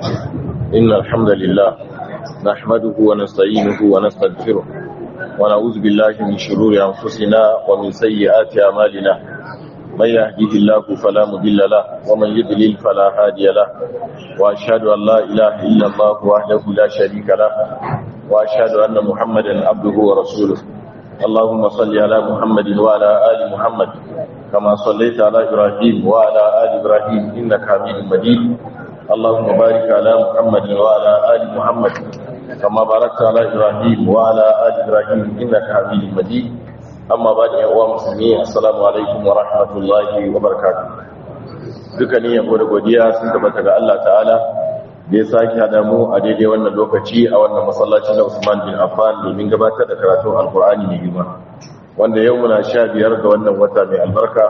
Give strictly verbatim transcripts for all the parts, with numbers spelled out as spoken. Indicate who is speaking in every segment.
Speaker 1: إن الحمد لله نحمده ونستعينه ونستغفره ونعوذ بالله من شرور أنفسنا ومن سيئات أعمالنا من يهده الله فلا مضل له ومن يضلل فلا هادي له وأشهد أن لا إله إلا الله وحده لا شريك له وأشهد أن محمدا عبده ورسوله اللهم صل على محمد وعلى آل محمد كما صليت على إبراهيم وعلى آل إبراهيم إنك حميد مجيد اللهم بارك على محمد وعلى آل محمد كما باركت على إبراهيم وعلى آل إبراهيم إنك حميد مجيد أما بعد يا أخوة المسلمين السلام عليكم ورحمة الله وبركاته dukkanin yabo da godiya sun tabbata ga Allah ta'ala da ya sake hada mu a daidai wannan lokaci a wannan masallaci na Usman bin Affan domin gabatar da karatun Alkur'ani mai girma wanda yau muna sha biyar ga wannan wata mai albarka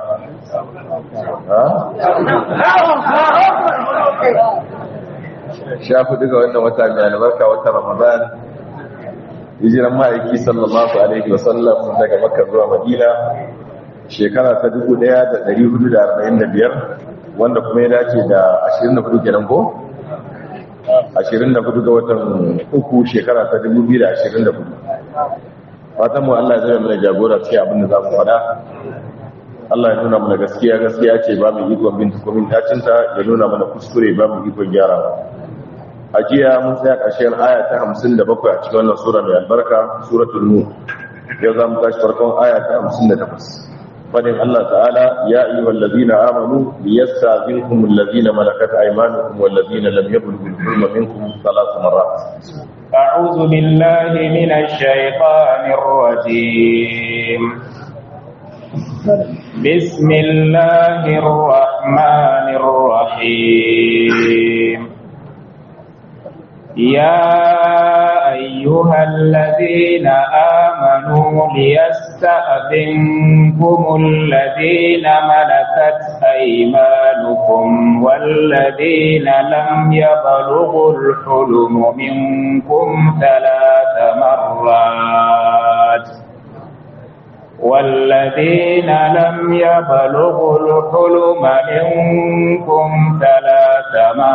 Speaker 1: sha hudu ga wannan wata mai albarka wata Ramadan hijiran ma'aiki sallallahu alaihi wasallam daga Makka zuwa Madina shekara ta dubu ɗaya da ɗari hudu da arba'in da biyar wanda kuma ya dace da ashirin da hudu kenan ko ashirin da hudu ga watan uku shekara ta dubu biyu da ashirin da hudu fatan mu Allah ya zama mana jagora cikin abin da za mu faɗa Allah ya nuna mana gaskiya gaskiya ce ba mu ikon bin komin tacinta ya nuna mana kuskure ba mu ikon gyarawa a jiya mun tsaya ƙarshen aya ta hamsin da bakwai a cikin wannan sura mai albarka suratul nur yau za mu tashi farkon aya ta hamsin da takwas fadin Allah ta'ala ya ayyuhal ladina amanu liyastazinkum alladhina malakat aymanukum wal ladina lam yablughu al-hulma minkum thalath marrat
Speaker 2: a'udhu billahi minash shaitanir rajim bismillahir rahmanir rahim يا أيها الذين آمنوا ليستأذنكم الذين ملكت أيمانكم والذين لم يبلغوا الحلم منكم ثلاث مرات والذين لم يبلغوا الحلم منكم ثلاث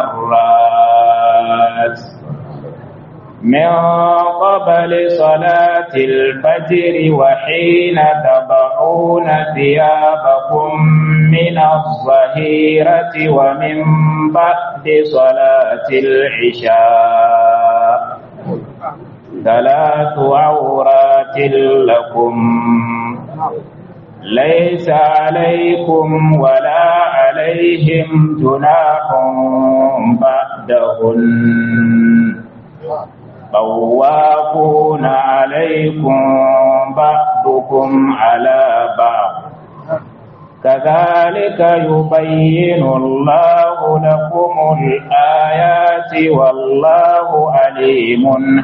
Speaker 2: مرات من قبل صلاة الفجر وحين تضعون ثيابكم من الظهيرة ومن بعد صلاة العشاء ثلاث عورات لكم ليس عليكم ولا عليهم جناح بعدهن طوافون عليكم بعضكم على بعض كذلك يبين الله لكم الآيات والله عليم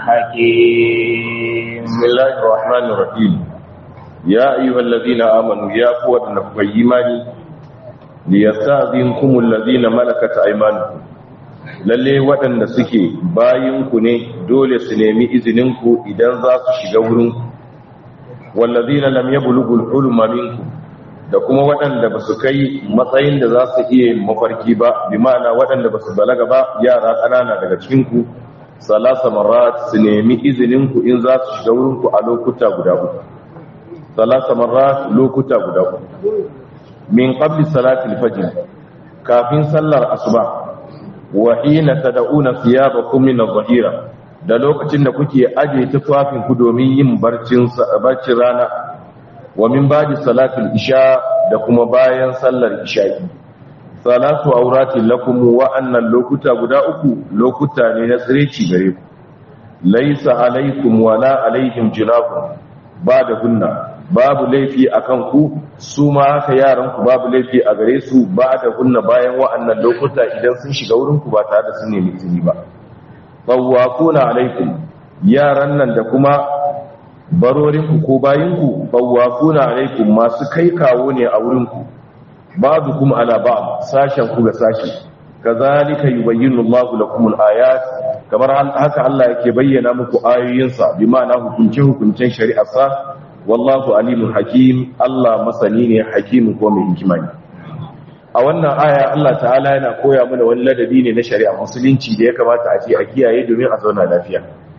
Speaker 2: حكيم
Speaker 1: بسم الله الرحمن الرحيم يا أيها الذين آمنوا يا قوة نفقي إيماني ليستأذنكم الذين ملكت أيمانكم lalle waɗanda suke bayinku ne dole su nemi izininku idan za su shiga wurinku wallazina lam yablughul hulma minkum da kuma waɗanda ba su kai matsayin da za su iya mafarki ba bi ma'ana waɗanda ba su balaga ba yara ƙanana daga cikinku salasa marat su nemi izininku in za su shiga wurinku a lokuta guda uku salasa marat lokuta guda uku min qabli salatil fajr kafin sallar asuba wa hina tad'una thiyabakum min adh-dhahira da lokacin da kuke aje tufafin ku domin yin barcin barcin rana wa min ba'di salatil isha da kuma bayan sallar isha'i salatu auratin lakum wa annal lokuta guda uku lokuta ne na tsireci gare ku laysa alaikum wala alaihim junahun ba da hunna babu laifi akan ku su ma haka yaran ku babu laifi a gare su ba da hunna bayan wa'annan lokuta idan sun shiga wurin ku ba tare da sun nemi izini ba tawwafuna alaikum yaran nan da kuma barorin ku ko bayin ku tawwafuna alaikum masu kai kawo ne a wurin ku ba'dukum ala ba'd sashen ku ga sashi kazalika yubayyinu Allahu lakum al-ayat kamar haka Allah yake bayyana muku ayoyinsa bi ma'ana hukunce hukuncen shari'arsa wallahu alimul hakim Allah masani ne hakimu ko mai hikima ne a wannan aya Allah ta'ala yana koya mana wani ladabi ne na shari'a musulunci da ya kamata a ce a kiyaye domin a zauna lafiya.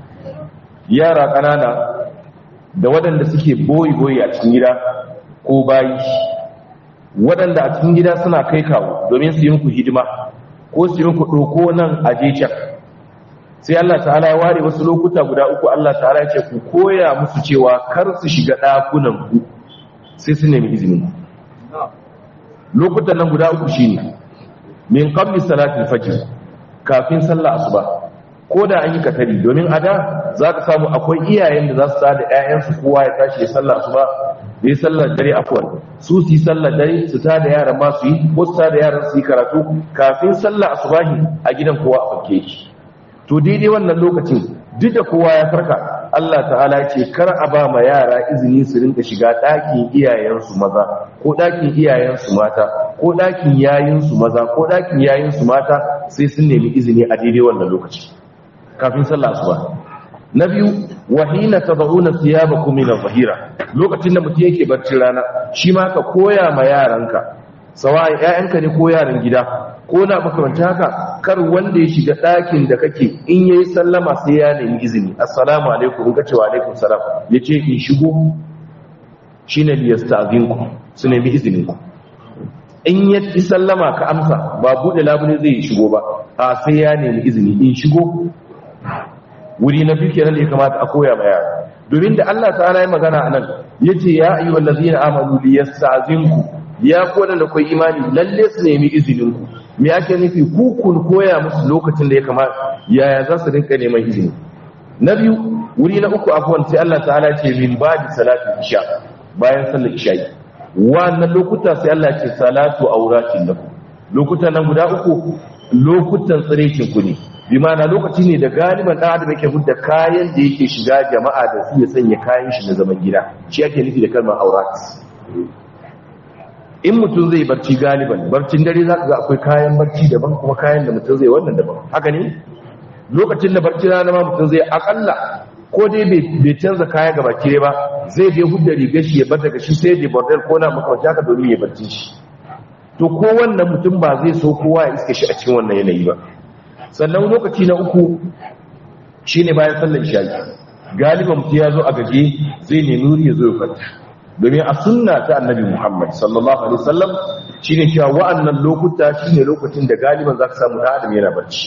Speaker 1: Yara ƙanana da waɗanda suke boyi-boyi a cikin gida ko bayi, waɗanda a cikin gida suna kai kawo domin su yi muku hidima ko su yi muku ɗauko nan a je can, sai Allah ta'ala ya ware wasu lokuta guda uku. Allah ta'ala ya ce ku koya musu cewa kar su shiga ɗakunan ku sai su nemi izinin. Lokutan nan guda uku shine min qabli salatil fajr, kafin sallah asuba, ko da an yi katari, domin a da za ka samu akwai iyayen da za su tada ƴaƴansu kowa ya tashi ya sallah asuba, da ya sallar dare afwan su su yi sallar dare su tada yaran ma su yi, ko su tada yaran su yi karatu kafin sallah asubahi a gidan kowa a farke yake. To daidai wannan lokacin duk da kowa ya farka, Allah ta'ala ya ce kar a ba ma yara izini su rinka shiga ɗakin iyayensu maza ko ɗakin iyayensu mata ko ɗakin yayinsu maza ko ɗakin yayinsu mata sai sun nemi izini a daidai wannan lokaci kafin sallah asuba. Na biyu, wahina tad'una thiyabakum min adh-dhahira, lokacin da mutum yake barcin rana shi ma ka koya ma yaranka, sawai ƴaƴanka ne ko yaran gida ko na makaranta haka, kar wanda ya shiga ɗakin da kake in yayi sallama sai ya nemi izini. Assalamu alaikum, in ka ce wa alaikum salam, yace in shigo, shine liyasta'zinku, su nemi izinin ku. In ya yi sallama ka amsa, ba bude labule zai shigo ba, a sai ya nemi izini in shigo. Wuri na biyu kenan da ya kamata a koya ma yara, domin da Allah ta'ala ya magana anan yace ya ayyuhal ladzina amanu liyasta'zinku, ya kodan da kai imani lalle su nemi izinin ku. Me yake nufi? Ku kun koya musu lokacin da ya kamata yaya za su rinka neman izini. Na biyu, wuri na uku afwan sai Allah ta'ala ya ce min ba'di salati isha, bayan sallar isha. Wannan lokuta sai Allah ya ce salatu auratin lakum, lokutan nan guda uku lokutan tsirekin ku ne, bi ma'ana lokaci ne da galiban ɗan adam yake hudda kayan da yake shiga jama'a da su ya sanya kayan shi na zaman gida, shi ake nufi da kalmar aurat. In mutum zai barci galiban barcin dare za ka ga akwai kayan barci daban kuma kayan da mutum zai wannan daban, haka ne? Lokacin da barci rana ma mutum zai akalla ko dai bai canza kaya ga baki ba, zai je hudda rigar shi ya bar daga shi sai da bordel ko na makamanci haka domin ya barci shi. To ko wannan mutum ba zai so kowa ya iske shi a cikin wannan yanayi ba. Sannan lokaci na uku shine bayan sallar isha'i, galiban mutum ya zo a gaje zai nemi wuri ya zo ya kwanta, domin a sunna ta annabi Muhammad sallallahu alaihi wasallam shine cewa wa'annan lokuta shine lokacin da galiban zaka samu da adam yana barci.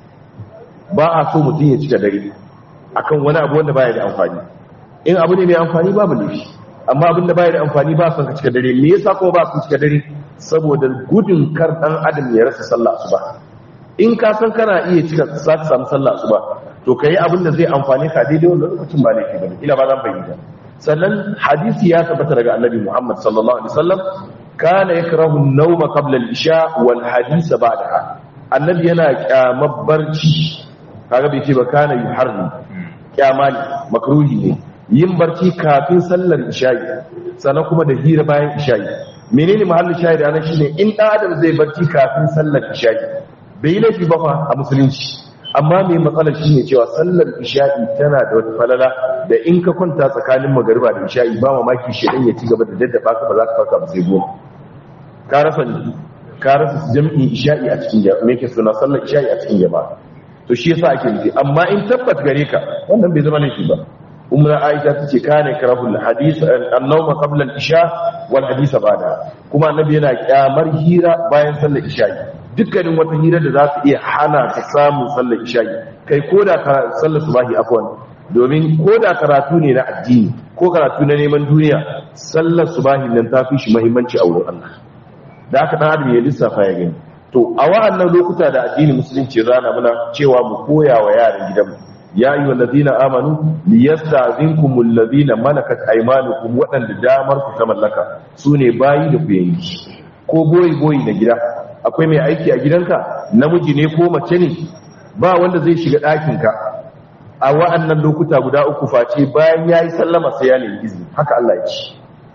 Speaker 1: Ba a so mutum ya cika dare akan wani abu wanda baya da amfani. In abu ne mai amfani babu laifi, amma abin da baya da amfani ba son ka cika dare. Me yasa kuma ba su cika dare? Saboda gudun kar dan adam ya rasa sallah asuba. In ka san kana iya cika za ka samu sallah asuba, to kai abin da zai amfane ka daidai wannan lokacin ba laifi bane. Ila ba zan bayyana. Sannan hadisi ya tabbata daga annabi Muhammad sallallahu alaihi wasallam, kana yakrahu an-nawma qabla al-isha wal hadisa ba'daha. Annabi yana kyamar barci, kaga bai ce ba kana yuharri, kyama ne, makruhi ne yin barci kafin sallar isha'i, sannan kuma da hira bayan isha'i. Menene mahallin shahidi anan shine in dan adam zai barci kafin sallar isha'i bai laifi ba fa a musulunci, amma mai matsalar shine cewa sallar isha'i tana da wata falala da in ka kwanta tsakanin magariba da isha'i ba mamaki shedan ya ci gaba da daddaba ka, ba za ka farka ba sai goma. Ka rasa ni ka rasa jami'in isha'i a cikin jama'a, me yake suna sallar isha'i a cikin jama'a. To shi yasa ake nufi, amma in tabbat gare ka wannan bai zama laifi ba. Umma Aisha tace kana karahul hadith an-nawm qabla al-isha wal hadith ba'da, kuma annabi yana kyamar hira bayan sallar isha'i. Dukkanin wata hira da za ta iya hana ka samun sallar isha'i, kai koda ka sallar subahi afwan, domin koda karatu ne na addini ko karatu na neman duniya, sallar subahi nan ta fi shi muhimmanci a wurin Allah. Da aka dan adam ya lissafa ya gani. To a wa'annan lokuta da addinin musulunci rana muna cewa mu koya wa yaran gidanmu, ya ayyuhal ladina amanu liyasta'zinkumul ladina malakat aymanukum, waɗanda damar ku ta mallaka sune bayi da ku yanki ko boyi boyi na gida. Akwai mai aiki a gidanka, namiji ne ko mace ne, ba wanda zai shiga ɗakinka a wa'annan lokuta guda uku face bayan yayi sallama sai ya nemi izini, haka Allah ya ce.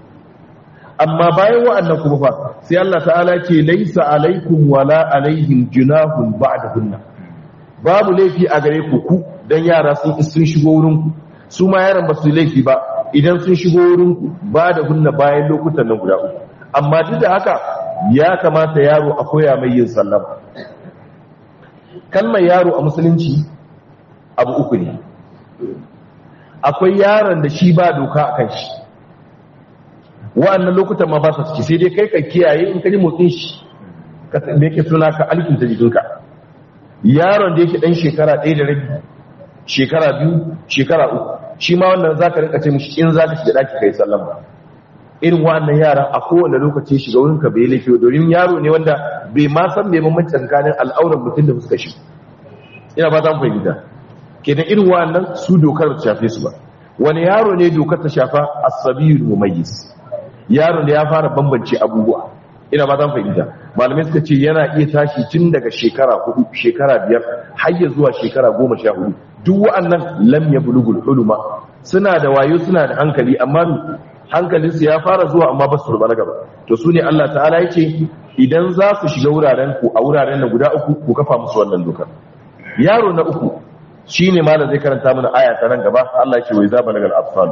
Speaker 1: Amma bayan wa'annan kuma fa sai Allah ta'ala ce laisa alaikum wala alaihim junahun ba'dahunna, babu laifi a gare ku ku dan yara sun sun shigo wurin ku, su ma yaran ba su laifi ba idan sun shigo wurin ku ba da hunna bayan lokutan nan guda uku. Amma duk da haka ya kamata yaro a koya mai yin sallama. Kalmar yaro a musulunci abu uku ne. Akwai yaron da shi ba doka a kan shi, wa'annan lokutan ma ba su ciki, sai dai kai ka kiyaye in ka ji motsin shi ka da yake suna ka alkinta jikinka. Yaron da yake dan shekara ɗaya da rabi, shekara biyu, shekara uku, shi ma wannan za ka rinka ce mishi in za ka shiga ɗaki ka yi sallama. Irin wa'annan yara a kowane lokaci shiga wurin ka bai laifi, domin yaro ne wanda bai ma san mai bambanci tsakanin al'auran mutum da fuskar shi. Ina ba ta fahimta. Kenan irin wa'annan su dokar ta shafe su ba. Wani yaro ne dokar ta shafa? As-sabiyul mumayyiz, yaron da ya fara bambance abubuwa. Ina ba zan fahimta. Malamai suka ce yana iya tashi tun daga shekara hudu, shekara biyar, har ya zuwa shekara goma sha hudu. Duk wa'annan lam yablugul huluma, suna da wayo, suna da hankali, amma hankalinsu ya fara zuwa amma ba su balaga ba. To su ne Allah ta'ala yake idan za su shiga wuraren ku a wuraren da guda uku ku kafa musu wannan dokar. Yaro na uku shine malam zai karanta mana aya ta nan gaba. Allah yake wai za balagal atfal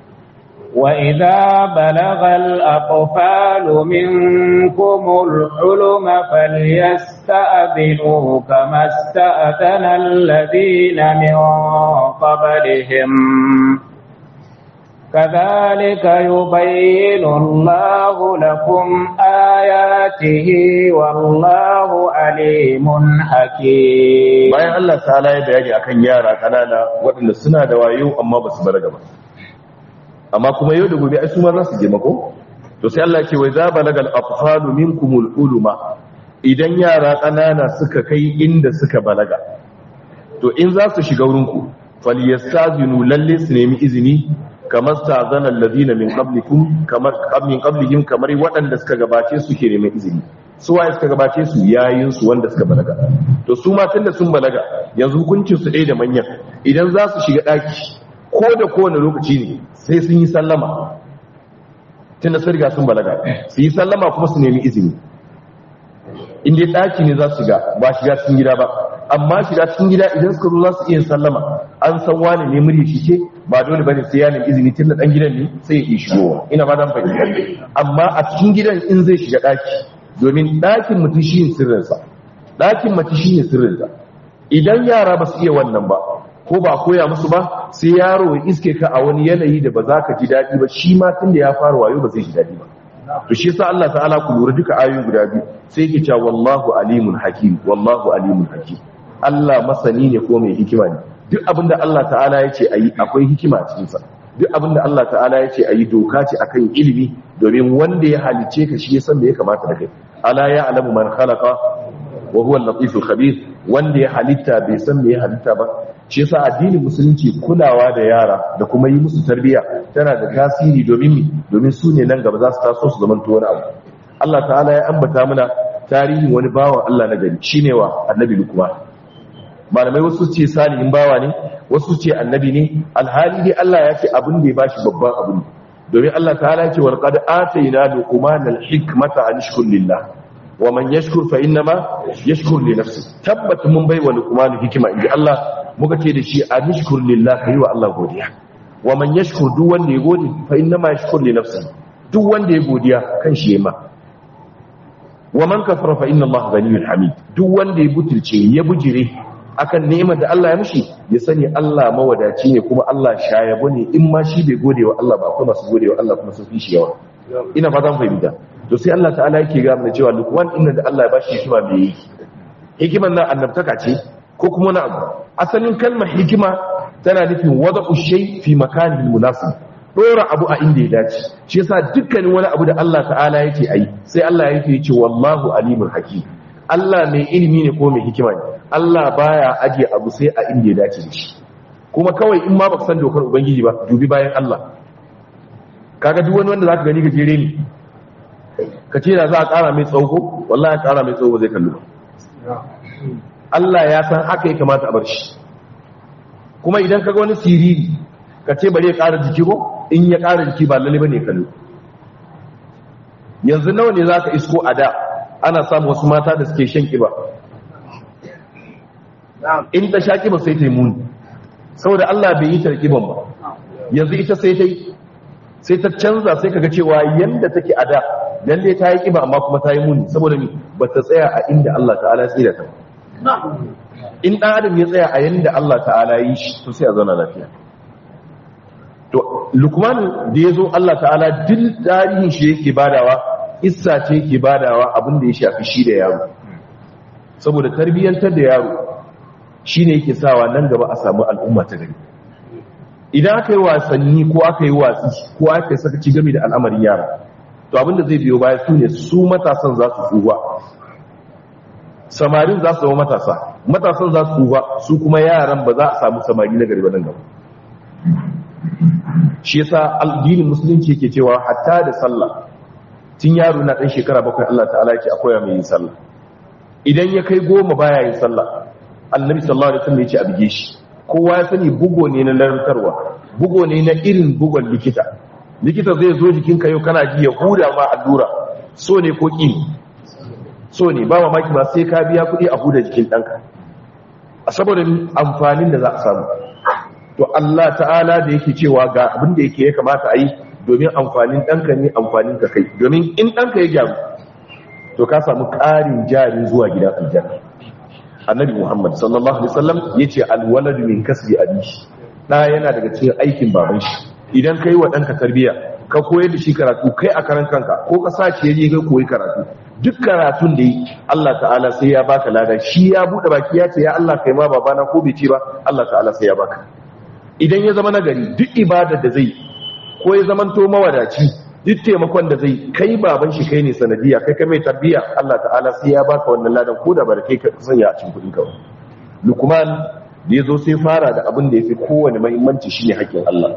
Speaker 2: وإذا بلغ الأطفال منكم الحلم فليستأذنوا كما استأذن الذين من قبلهم كذلك يبين الله لكم آياته والله عليم حكيم.
Speaker 1: bayan Allah ta'ala ya bayani akan yara kanana waɗanda suna da wayo amma ba su balaga ba, amma kuma yau da gobe ai su ma za su je mako. To sai Allah ce wai za balagal atfalu minkumul uluma, idan yara kanana suka kai inda suka balaga, to in za su shiga wurin ku falyastazinu, lalle su nemi izini, kamar stazana alladhina min qablikum, kamar min qablihim, kamar waɗanda suka gabace su ke neman izini. Su waye suka gabace su? yayin su wanda suka balaga. To su ma tunda sun balaga yanzu hukuncin su ɗaya da manyan. Idan za su shiga ɗaki ko da kowane lokaci ne sai sun yi sallama, tunda sun riga sun balaga, su yi sallama kuma su nemi izini. Inda ɗaki ne za su shiga, ba shiga cikin gida ba. Amma shiga cikin gida idan suka zo za su iya sallama, an san wani ne murya shi ce, ba dole bane sai ya nemi izini, tunda ɗan gidan ne sai ya iya shigowa. Ina ba dan fahimta. Amma a cikin gidan in zai shiga ɗaki, domin ɗakin mutum shi ne sirrinsa, ɗakin mace shi ne sirrinsa. Idan yara ba su iya wannan ba, ko ba koya musu ba, sai yaro ya iske ka a wani yanayi da ba za ka ji daɗi ba, shi ma tun da ya fara wayo ba zai ji daɗi ba. To shi yasa Allah ta'ala ku lura duka ayoyi guda biyu sai yake cewa wallahu alimun hakim, wallahu alimun hakim. Allah masani ne ko mai hikima ne. Duk abinda Allah ta'ala ya ce ayi akwai hikima a cikin sa. Duk abinda Allah ta'ala ya ce ayi doka ce akan ilimi, domin wanda ya halice ka shi ya san me ya kamata da kai. Ala ya alamu man khalaqa wa huwa al-latiful khabir, wanda ya halitta bai san me ya halitta ba. Shi yasa addinin musulunci kulawa da yara da kuma yi musu tarbiyya tana da tasiri, domin mi domin su ne nan gaba za su taso su zaman wani abu. Allah ta'ala ya ambata mana tarihin wani bawan Allah na gari, shine wa annabi Luqman. Malamai wasu ce salihin bawa ne, wasu ce annabi ne, alhali dai Allah ya ce abin da ya bashi babban abu ne, domin Allah ta'ala ya ce wal qad atayna luqman al-hikmata an yashkur lillah wa man yashkur fa innama yashkur li nafsi. Tabbata mun bai wa luqman hikima inda Allah muka ce da shi an yashkur lillah, kai wa Allah godiya. Wa man yashkur, duk wanda ya gode, fa innama yashkur li nafsi, duk wanda ya godiya kan shi ma. Wa man kafara fa inna Allah ghaniyyun hamid, duk wanda ya butulce ya bujire akan ni'imar da Allah ya mishi, ya sani Allah mawadaci ne kuma Allah shayabo ne. In ma shi bai gode wa Allah ba, akwai masu gode wa Allah kuma sun fi shi yawa. Ina fatan fahimta. To sai Allah ta'ala yake ga mana cewa Luqman inna da Allah ya bashi hikima bai yi. Hikiman nan annabtaka ce ko kuma na abu. Asalin kalmar hikima tana nufin wada'u shay fi makanihi munasib, dora abu a inda ya dace. Shi yasa dukkanin wani abu da Allah ta'ala yake ayi, sai Allah yake ce wallahu alimul hakim. Allah mai ilimi ne ko mai hikima ne. Allah baya aje abu sai a inda ya dace da shi. Kuma kawai in ma baka san dokar ubangiji ba, dubi bayan Allah. Kaga duk wani wanda zaka gani gajere ne, ka ce da za a ƙara mai tsawo, wallahi a ƙara mai tsawo zai kallo. Allah ya san haka ya kamata a bar shi. Kuma idan kaga wani siriri, ka ce bari ya ƙara jiki ko, in ya ƙara jiki ba lalle bane kallo. Yanzu nawa ne zaka isko a da ana samu wasu mata da suke shan kiba, in ta sha kiba sai ta yi muni, saboda Allah bai yi ta kiban ba. Yanzu ita sai ta yi sai ta canza, sai kaga cewa yanda take a da lalle ta yi kiba amma kuma ta yi muni saboda ni ba ta tsaya a inda Allah ta'ala ya tsira ta in dan adam ya tsaya a yanda Allah ta'ala yi shi to sai a zauna lafiya to Luqman da yazo Allah ta'ala dil tarihin shi yake badawa issa ce yake badawa abin da ya shafi shi da yaro saboda tarbiyyantar da yaro shine yake sawa nan gaba a samu al'umma ta gari idan aka yi wasanni ko aka yi watsi ko aka yi sakaci game da al'amarin yara to abinda zai biyo baya su ne su matasan za su tsuwa samarin za su zama matasa matasan za su tsuwa su kuma yaran ba za a samu samari na gari ba nan gaba shi yasa addinin musulunci yake cewa hatta da sallah tun yaro na ɗan shekara bakwai Allah ta'ala yake akwai mai yin sallah idan ya kai goma baya yin sallah annabi sallallahu alaihi wasallam yace a bige shi kowa ya sani bugo ne na lantarwa bugo ne na irin bugon likita likita zai zo jikinka yau kana ji ya huda ma allura so ne ko ƙi so ne ba mamaki ba sai ka biya kuɗi a huda jikin ɗanka a saboda amfanin da za a samu to Allah ta'ala da yake cewa ga abin da yake ya kamata a yi domin amfanin ɗanka ne amfanin ka kai domin in ɗanka ya gyaru to ka samu ƙarin jari zuwa gidan aljanna annabi Muhammad sallallahu alaihi wasallam yace alwaladu min kasbi abihi da yana daga cikin aikin baban shi idan kai wa danka tarbiya ka koyar da shi karatu kai a karan kanka ko ka sace yaje kai koyi karatu duk karatun da yi Allah ta'ala sai ya baka lada shi ya bude baki ya ce ya Allah kai ma babana ko bai ce ba Allah ta'ala sai ya baka idan ya zama nagari duk ibadar da zai ko ya zaman to mawadaci duk taimakon da zai kai baban shi kai ne sanadiya kai kai mai tarbiya Allah ta'ala sai ya baka wannan ladan ko da barkai ka sanya a cikin kudin ka Luqman da yazo sai fara da abin da yafi kowane muhimmanci shine haƙin Allah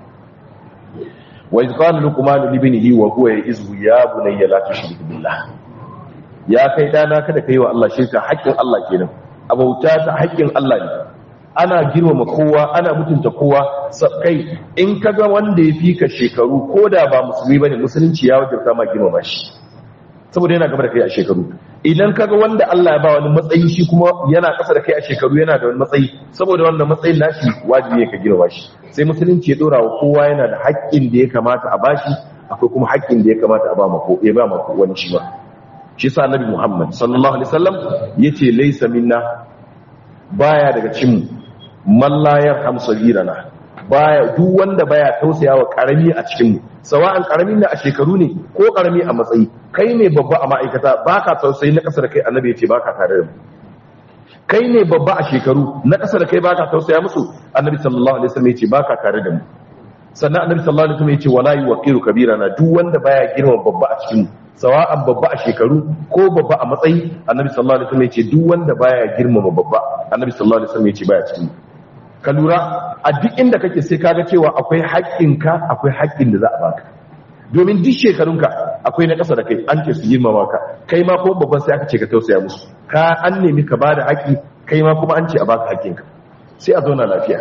Speaker 1: wa iz qala Luqman li ibnihi wa huwa ya'izu ya bunayya la tushrik billah ya kai dana kada kai wa Allah shirka haƙin Allah kenan abauta ta haƙin Allah ne ana girmama kowa ana mutunta kowa kai in kaga wanda ya fi ka shekaru ko da ba musulmi bane musulunci ya wajabta ma girmama shi saboda yana gaba da kai a shekaru idan kaga wanda Allah ya ba wani matsayi shi kuma yana ƙasa da kai a shekaru yana da wani matsayi saboda wannan matsayin nashi wajibi ne ka girmama shi sai musulunci ya dora wa kowa yana da haƙƙin da ya kamata a bashi akwai kuma haƙƙin da ya kamata a ba ma ko ya ba ma wani shi ba shi sa Annabi Muhammad sallallahu alaihi wasallam yace laysa minna baya daga cikin mallayar hamsagirana baya duk wanda baya tausayawa karami a cikin mu sawa'an karami ne a shekaru ne ko karami a matsayi kai ne babba a ma'aikata baka tausayi na kasar kai annabi yace baka tare da mu kai ne babba a shekaru na kasar kai baka tausaya musu annabi sallallahu alaihi wasallam yace baka tare da mu sannan annabi sallallahu alaihi wasallam yace wala yuqiru kabirana duk wanda baya girma babba a cikin mu sawa'an babba a shekaru ko babba a matsayi annabi sallallahu alaihi wasallam yace duk wanda baya girma babba annabi sallallahu alaihi wasallam yace baya cikin mu ka lura a duk inda kake sai kaga cewa akwai haƙƙinka akwai haƙƙin da za a baka domin duk shekarunka akwai na ƙasa da kai an ce su girmama ka kai ma ko babban sai aka ce ka tausaya musu ka an nemi ka bada haƙƙi kai ma kuma an ce a baka haƙƙinka sai a zauna lafiya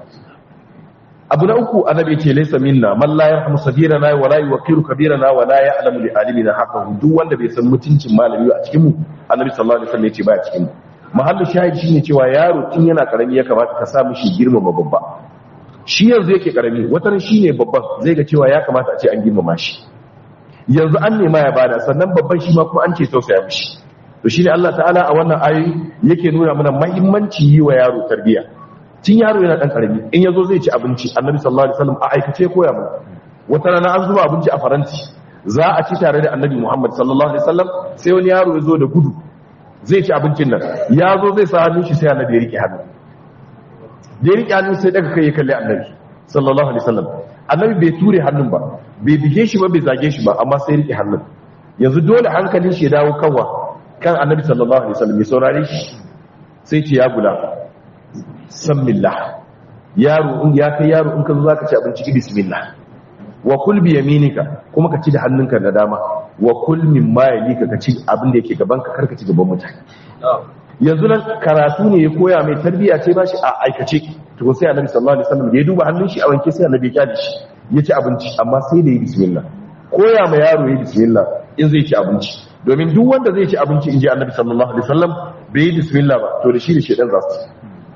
Speaker 1: abu na uku annabi ce laysa minna man la yarhamu sagirana wa la yuqiru kabirana wa la ya'lamu li alimina haqqahu duk wanda bai san mutuncin malami a cikin mu annabi sallallahu alaihi wasallam ya ce baya cikin mu mahallu shahid shine cewa yaro tun yana karami ya kamata ka sa mishi girmama babba shi yanzu yake karami watan shine babban zai ga cewa ya kamata a ce an girmama shi yanzu an nema ya bada sannan babban shi ma kuma an ce tausaya mishi to shine Allah ta'ala a wannan ayoyi yake nuna mana muhimmanci yi wa yaro tarbiya tun yaro yana dan karami in yazo zai ci abinci annabi sallallahu alaihi wasallam a aikace koya mana wata rana an zuba abinci a faranti za a ci tare da annabi Muhammad sallallahu alaihi wasallam sai wani yaro ya zo da gudu zai ci abincin nan ya zo zai sa hannun shi sai annabi ya rike hannu da ya rike hannun sai daga kai ya kalli annabi sallallahu alaihi wasallam annabi bai ture hannun ba bai bige shi ba bai zage shi ba amma sai ya rike hannun yanzu dole hankalin shi ya dawo kanwa kan annabi sallallahu alaihi wasallam ya saurare shi sai ce ya gula sammillah yaro in ya kai yaro in ka zo zaka ci abinci ki bismillah wa kul bi yaminika kuma ka ci da hannunka na dama wa kul min ma yalika ka ci abin da yake gaban ka karka ci gaban mutane yanzu nan karatu ne ya koya mai tarbiya ce ba shi a aikace to sai annabi sallallahu alaihi wasallam da ya duba hannun shi a wanke sai annabi ya kyale shi ya ci abinci amma sai da yi bismillah koya ma yaro ya bismillah in zai ci abinci domin duk wanda zai ci abinci in ji annabi sallallahu alaihi wasallam bai yi bismillah ba to da shi da shedan za su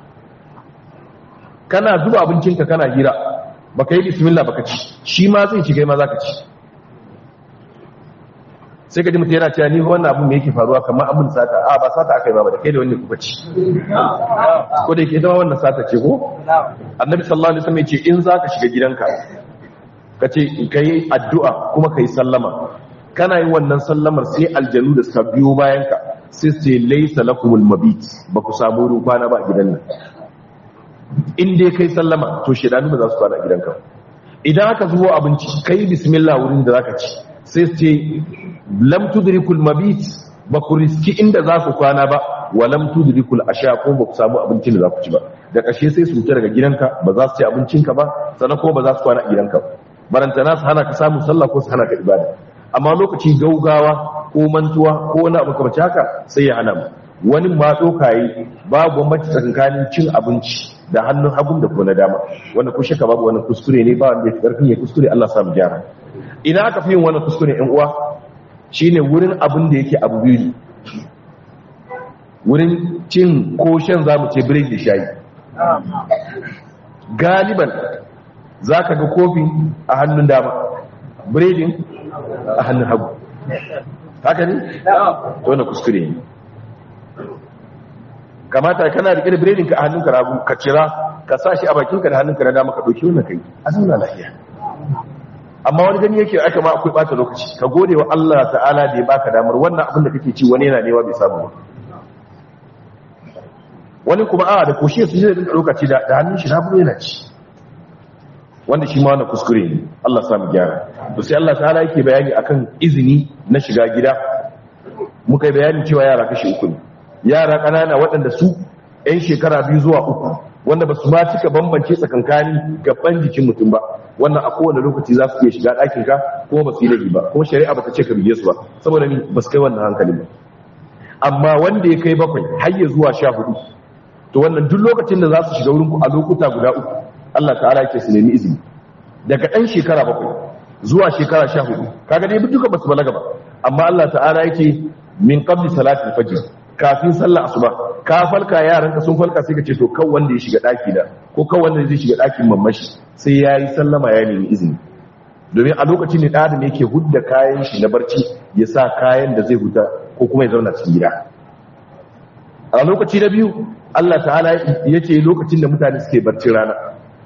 Speaker 1: kana zuba abincinka kana hira baka yi bismillah baka ci shi ma zai ci kai ma zaka ci sai ka ji mutum yana cewa ni wannan abin me yake faruwa kamar abin sata a ba sata aka yi ba da kai da wani kuka ci ko da yake zama wannan sata ce ko annabi sallallahu alaihi wasallam ya ce in zaka shiga gidanka ka ce kai addu'a kuma kai sallama kana yin wannan sallamar sai aljanu da suka biyo bayan ka sai sai laysa lakumul mabit ba ku samu ruwa kwana ba a gidan nan in dai kai sallama to shedanu ba za su kwana a gidanka idan aka zubo abinci kai bismillah wurin da zaka ci sai ce lam tudrikul mabit ba ku riski inda za ku kwana ba wa lam tudrikul asha ko ba ku samu abincin da za ku ci ba da kashe sai su fita daga gidanka ba za su ci abincinka ba sannan ko ba za su kwana a gidanka barantana su hana ka samu sallah ko su hana ka ibada amma lokaci gaugawa ko mantuwa ko wani abu kamar haka sai ya hana mu wani ma dokayi babu bambanci tsakanin cin abinci da hannun hagun da kuma na dama wanda ko shaka babu wannan kuskure ne ba wanda ya karfin ya kuskure Allah sa mu gyara ina aka fi yin wannan kuskure ɗan uwa shine wurin abin da yake abu biyu wurin cin ko shan zamu ce break da shayi galiban zaka ga kofi a hannun dama breading a hannun hagu haka ne to wannan kuskure ne kamata kana rike da breading ka a hannunka na hagu ka cira ka sa shi a bakinka da hannunka na dama ka dauki wannan kai a zauna lafiya amma wani gani yake aka ma akwai bata lokaci ka gode wa Allah ta'ala da ya baka damar wannan abin da kake ci wani yana newa bai samu ba wani kuma a da koshi su zai dinka lokaci da hannun shi na buru yana ci wanda shi ma wannan kuskure ne Allah sa mu gyara to sai Allah ta'ala yake bayani akan izini na shiga gida muka yi bayani cewa yara kashi uku ne yara ƙanana waɗanda su 'yan shekara biyu zuwa uku wanda ba su ma cika bambance tsakankani gaban jikin mutum ba wannan a kowane lokaci za su iya shiga ɗakinka kuma ba su yi laifi ba kuma shari'a ba ta ce ka bige su ba saboda ni ba su kai wannan hankalin ba amma wanda ya kai bakwai har ya zuwa sha hudu to wannan duk lokacin da za su shiga wurin ku a lokuta guda uku Allah ta'ala yake su nemi izini daga ɗan shekara bakwai zuwa shekara sha hudu kaga dai duka ba su balaga ba amma Allah ta'ala yake min qabli salatil fajr kafin sallar asuba ka falka yaranka sun falka sai ka ce to kan wanda ya shiga daki da ko kan wanda zai shiga dakin mamashi sai yayi sallama ya nemi izini domin a lokacin ne da ne yake hudda kayan shi na barci ya sa kayan da zai huta ko kuma ya zauna cikin gida a lokaci na biyu Allah ta'ala yace lokacin da mutane suke barci rana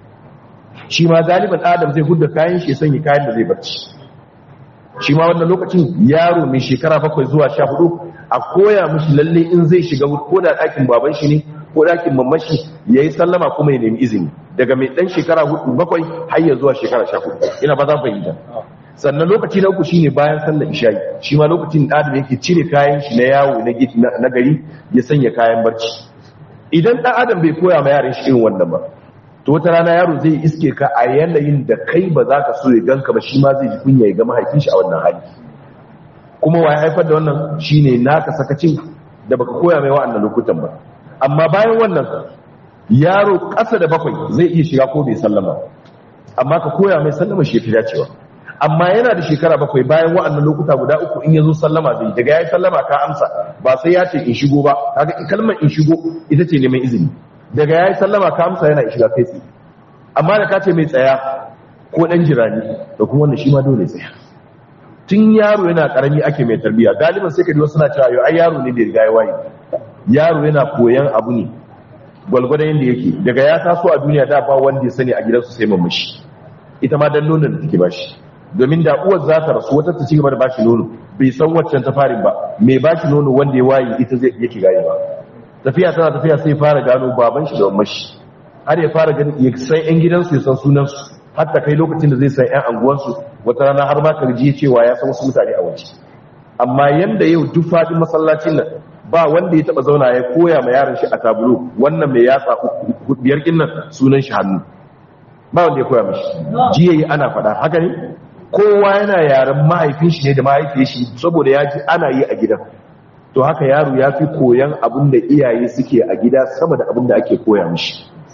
Speaker 1: shi ma galiban adam zai hudda kayan shi ya sanya kayan da zai barci shi ma wannan lokacin yaro mai shekara bakwai zuwa sha hudu a koya mishi lalle in zai shiga ko da ɗakin baban shi ne ko ɗakin mamman shi ya yi sallama kuma ya nemi izini daga mai ɗan shekara hudu bakwai har ya zuwa shekara sha hudu ina ba za fahimta sannan lokaci na uku shine bayan sallar isha'i shi ma lokacin ɗan yake cire kayan shi na yawo na gari ya sanya kayan barci idan ɗan adam bai koya ma yaran shi irin wannan ba to wata rana yaro zai iske ka a yanayin da kai ba za ka so ya ganka ba shi ma zai ji kunya ya ga mahaifin shi a wannan hali kuma wa ya haifar da wannan shine naka sakacin da baka koya mai wa'annan lokutan ba amma bayan wannan yaro ƙasa da bakwai zai iya shiga ko bai sallama amma ka koya mai sallama shi fi dacewa amma yana da shekara bakwai bayan wa'annan lokuta guda uku in yazo sallama zai daga yayi sallama ka amsa ba sai ya ce in shigo ba kaga kalmar in shigo ita ce neman izini daga yayi sallama ka amsa yana shiga kai tsaye amma da ka ce mai tsaya ko dan jirani da kuma wannan shi ma dole tsaya tun yaro yana karami ake mai tarbiya galiban sai ka ji wasu na cewa yau ai yaro ne da riga ya waye yaro yana koyan abu ne gwalgwadon yanda yake daga ya taso a duniya da ba wanda ya sani a gidansu sai mamashi ita ma dan nonon da take bashi domin da uwar za ta rasu wata ta ci gaba da bashi nono bai san waccan ta farin ba mai bashi nono wanda ya waye ita zai yake gane ba tafiya tana tafiya sai fara gano baban shi da mamashi har ya fara ganin ya san yan gidansu ya san sunansu har ta kai lokacin da zai san yan anguwansu wata rana har ma karji cewa ya san wasu mutane a waje amma yanda yau duk fadin masallacin nan ba wanda ya taba zauna ya koya ma yaron shi a tabulo wannan mai yatsa biyar kin nan sunan shi hannu ba wanda ya koya mishi jiya yi ana faɗa haka ne kowa yana yaran mahaifin shi ne da mahaifiyar shi saboda ya ji ana yi a gidan to haka yaro ya fi koyan abin da iyaye suke a gida sama da abin da ake koya mishi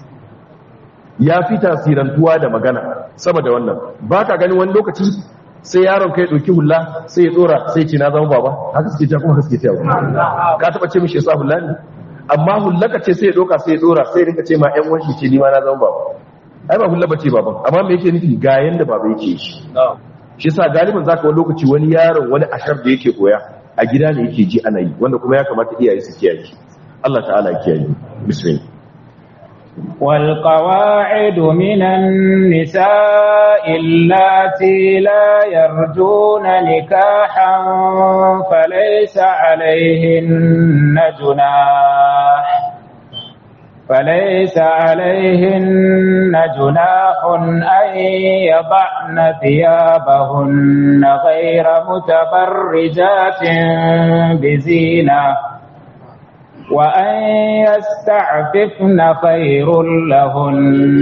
Speaker 1: ya fi tasirantuwa da magana sama da wannan ba ka gani wani lokaci sai yaron kai ɗauki hula sai ya ɗora sai ce na zama baba haka suke ta kuma suke ta yau ka taɓa ce mishi ya sa hula ne amma hula ka ce sai ya ɗoka sai ya ɗora sai rinka ce ma ƴan wanshi ce ni ma na zama baba ai ba hula ba ce baban amma me yake nufi ga yanda baba yake shi shi yasa galibin zaka wani lokaci wani yaron wani ashar da yake koya a gida ne yake ji ana yi, wanda kuma ya kamata iyaye su kiyaye. Allah ta'ala ya kiyaye. Bismillah.
Speaker 2: والقواعد من النساء اللاتي لا يرجون نكاحا فليس عليهن جناح فليس عليهن جناح أن يضعن ثيابهن غير متبرجات بزينة وأن يستعففن خير لهن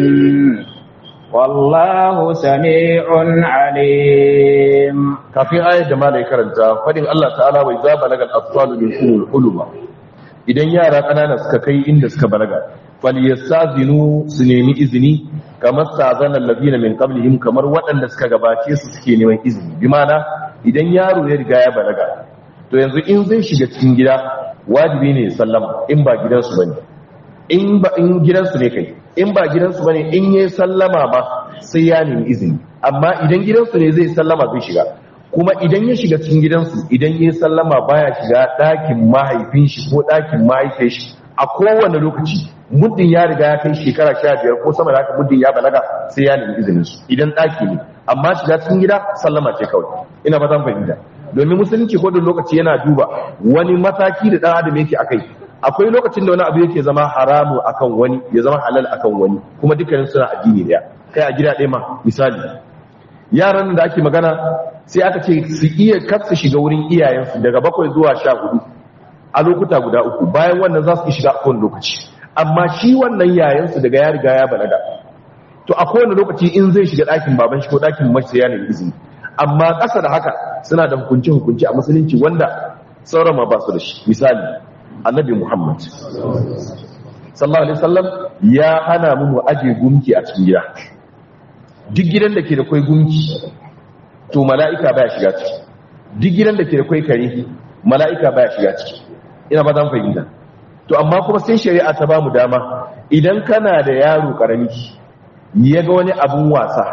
Speaker 2: والله سميع عليم.
Speaker 1: kafin ayat da malai karanta fadin Allah ta'ala wa idza balagal atfalu minkum al-huluma, idan yara kanana suka kai inda suka balaga falyastazinu su nemi izini kamar sazana alladhina min qablihim, kamar waɗanda suka gabace su suke neman izini. Bi ma'ana idan yaro ya riga ya balaga to yanzu in zai shiga cikin gida wajibi ne sallama in ba gidansu bane, in ba in gidansu ne kai in ba gidansu bane in yayi sallama ba sai ya nemi izini. Amma idan gidansu ne zai sallama zai shiga, kuma idan ya shiga cikin gidansu idan yayi sallama baya shiga ɗakin mahaifin shi ko ɗakin mahaifin shi a kowane lokaci, muddin ya riga ya kai shekara sha biyar ko sama da haka, muddin ya balaga sai ya nemi izinin su idan ɗaki ne. Amma shiga cikin gida sallama ce kawai. Ina ba zan fahimta, domin musulunci kodin lokaci yana duba wani mataki da ɗan adam yake akai. Akwai lokacin da wani abu yake zama haramu akan wani ya zama halal akan wani, kuma dukkanin suna addini daya. Kai a gida ɗaya ma misali yaran da ake magana sai aka ce su iya kasa shiga wurin iyayensu daga bakwai zuwa sha hudu a lokuta guda uku, bayan wannan za su shiga a kowane lokaci. Amma shi wannan yayansu daga ya riga ya balaga, to a kowane lokaci in zai shiga ɗakin baban shi ko ɗakin mace ya nemi izini. Amma ƙasa da haka suna da hukunci-hukunci a musulunci wanda sauran ma ba su da shi. Misali, annabi Muhammad sallallahu alaihi wasallam ya hana mu aje gumki a cikin gida. Duk gidan da ke da kwai gumki to mala'ika baya shiga ciki. Duk gidan da ke da kwai kare mala'ika baya shiga ciki. Ina ba zan fahimta. To amma kuma sai shari'a ta ba mu dama, idan kana da yaro karami ya ga wani abun wasa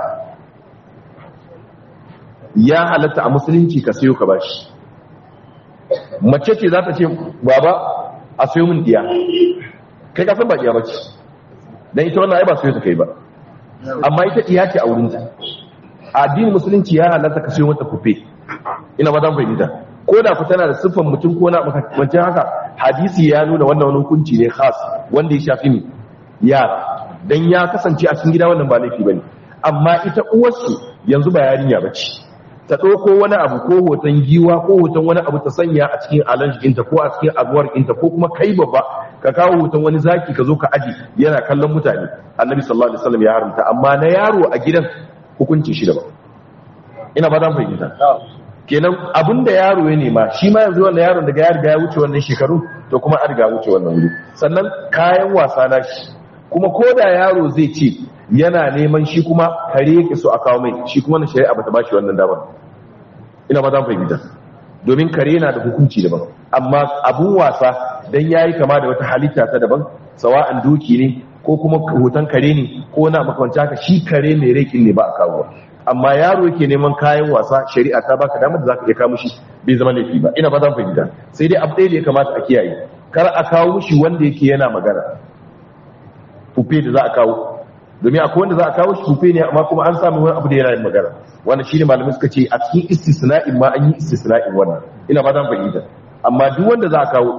Speaker 1: ya halatta a musulunci ka sayo ka bashi. Mace ce za ta ce baba a sayo min diya, kai ka san ba diya bace, dan ita wannan ai ba sayo ta kai ba, amma ita diya ce a wurinta. A addinin musulunci ya halatta ka sayo mata kufe. Ina ba zan fahimta, ko da ku tana da siffan mutum ko na makamancin haka, hadisi ya nuna wannan wani hukunci ne khas wanda ya shafi ni yara, dan ya kasance a cikin gida wannan ba laifi bane. Amma ita uwarsu yanzu ba yarinya bace, ta ɗauko wani abu ko hoton giwa ko hoton wani abu ta sanya a cikin alanjikinta ko a cikin abuwar inta, ko kuma kai babba ka kawo hoton wani zaki ka zo ka aji yana kallon mutane. Annabi sallallahu alaihi wasallam ya haramta, amma na yaro a gidan hukunci shi daban. Ina ba zan fahimta. Kenan abinda yaro ya nema shi ma yanzu wannan yaron daga ya riga ya wuce wannan shekaru to kuma an riga ya wuce wannan wuri. Sannan kayan wasa na shi kuma ko da yaro zai ce yana neman shi kuma kare yake so a kawo mai, shi kuma na shari'a bata bashi wannan damar. Ina ba zan fahimta, domin kare yana da hukunci daban, amma abun wasa dan yayi kama da wata halitta ta daban, sawa'an doki ne ko kuma hoton kare ne ko na makamancin haka, shi kare mai rekin ne ba a kawo. Amma yaro yake neman kayan wasa, shari'a ta baka damar da zaka iya kawo mishi, bai zama laifi ba. Ina ba zan fahimta, sai dai abu ɗaya da ya kamata a kiyaye, kar a kawo mishi wanda yake yana magana, fufe da za a kawo, domin akwai wanda za a kawo shi fufe ne amma kuma an samu wani abu da yana yin magana. Wannan shine malamai suka ce a cikin istisna'in ma an yi istisna'in wannan. Ina ba zan fahimta, amma duk wanda za a kawo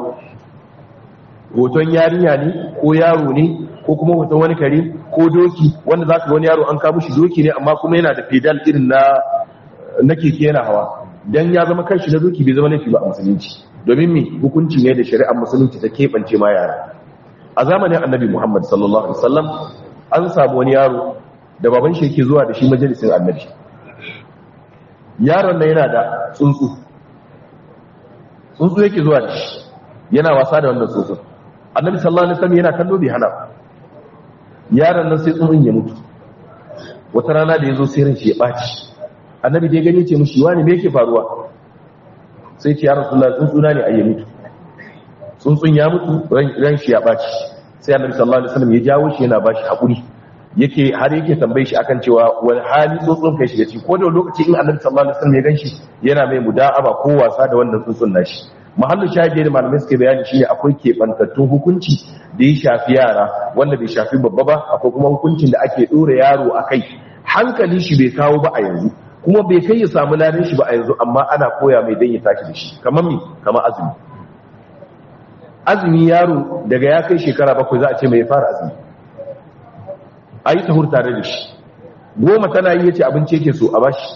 Speaker 1: hoton yarinya ne ko yaro ne ko kuma hoton wani kare ko doki, wanda za ka wani yaro an kawo shi doki ne amma kuma yana da pedal irin na na keke yana hawa, dan ya zama kanshi na doki bai zama laifi ba a musulunci, domin me hukunci ne da shari'ar musulunci ta keɓance ma yara. A zamanin annabi Muhammad sallallahu alaihi wasallam an samu wani yaro da baban shi yake zuwa da shi majalisin annabi. Yaron nan yana da tsuntsu tsuntsu yake zuwa da shi, yana wasa da wannan tsuntsu. Annabi sallallahu alaihi wasallam yana kallo bai hana ba. Yaron nan sai tsuntsun ya mutu. Wata rana da yazo sai ran shi ya baci, annabi dai gani ce mishi wani me yake faruwa? Sai ce ya rasulullahi tsuntsuna ne ayya mutu. Tsuntsun ya mutu ran shi ya baci. Sai annabi sallallahu alaihi wasallam ya jawo shi yana bashi hakuri, yake har yake tambaye shi akan cewa wani hali tsuntsun kai shiga ciki ko da lokaci in annabi sallallahu alaihi wasallam ya ganshi yana mai muda'aba ko wasa da wannan tsuntsun nashi. Mahallu shahidi da malamai suke bayani shine akwai kebantattun hukunci da ya shafi yara wanda bai shafi babba ba, akwai kuma hukuncin da ake dora yaro akai hankali shi bai kawo ba a yanzu kuma bai kai ya samu ladan shi ba a yanzu, amma ana koya mai dan ya tashi da shi. Kamar mi kamar azumi azumi yaro daga ya kai shekara bakwai za a ce mai fara azumi a yi tahur tare da shi. Goma tana yi ya ce abinci yake so a bashi,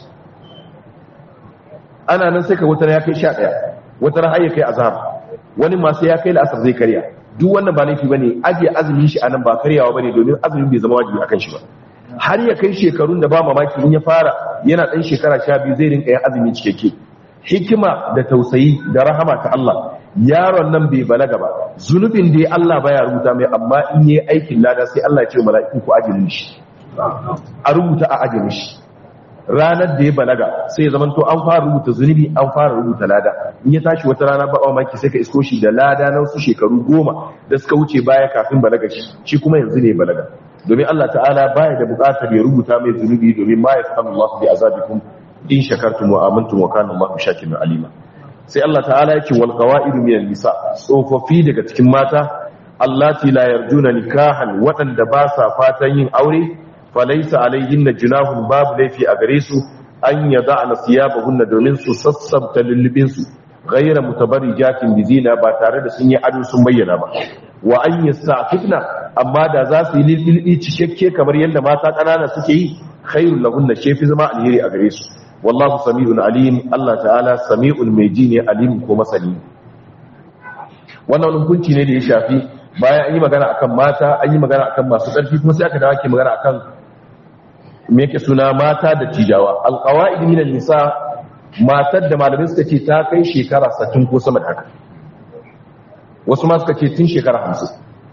Speaker 1: ana nan sai ka wutar ya kai sha ɗaya, wutar har ya kai azhar, wani masu ya kai la'asar zai karya. Duk wannan ba laifi bane, ajiye azumin shi anan ba karyawa bane, domin azumin bai zama wajibi akan shi ba. Har ya kai shekarun da ba mamaki in ya fara yana ɗan shekara sha biyu zai rinka yin azumi cikakke. Hikima da tausayi da rahama ta Allah, yaron nan bai balaga ba, zunubin da ya Allah baya rubuta mai, amma in yi aikin lada sai Allah ya ce mala'iku ku ajiye shi, a rubuta a ajiye shi. Ranar da ya balaga sai ya zama to an fara rubuta zunubi an fara rubuta lada. In ya tashi wata rana ba mamaki sai ka isko shi da lada na wasu shekaru goma da suka wuce baya kafin balaga shi, shi kuma yanzu ne balaga. Domin Allah ta'ala baya da buƙatar ya rubuta mai zunubi, domin ma ya fa'alu Allah bi azabikum in shakartum wa amantum wa kana Allahu shakiran alima. Sai Allah ta'ala yake wal qawaidu minan nisa, tsofaffi daga cikin mata allati la yarjuna nikahan, waɗanda ba sa fatan yin aure, falaisa alaihinna junahun, babu laifi a gare su an yada'na siyabahunna, domin su sassabta lullubin su ghayra mutabarrijatin bizina, ba tare da sun yi ado sun bayyana ba. Wa an yasta'fifna, amma da za su yi lilbi cikakke kamar yadda mata ƙanana suke yi, khairul lahunna, shefi zama alheri a gare su. Wallahu sami'un alim, Allah ta'ala sami'un mai ji ne, alim ko masani. Wannan hukunci ne da ya shafi bayan an yi magana akan mata, an yi magana akan masu ƙarfi, kuma sai aka dawo ke magana akan me yake suna mata da tijawa. Alqawaid minan nisa, matar da malamai suka ce ta kai shekara sittin ko sama da haka, wasu ma suka ce tun shekara hamsin.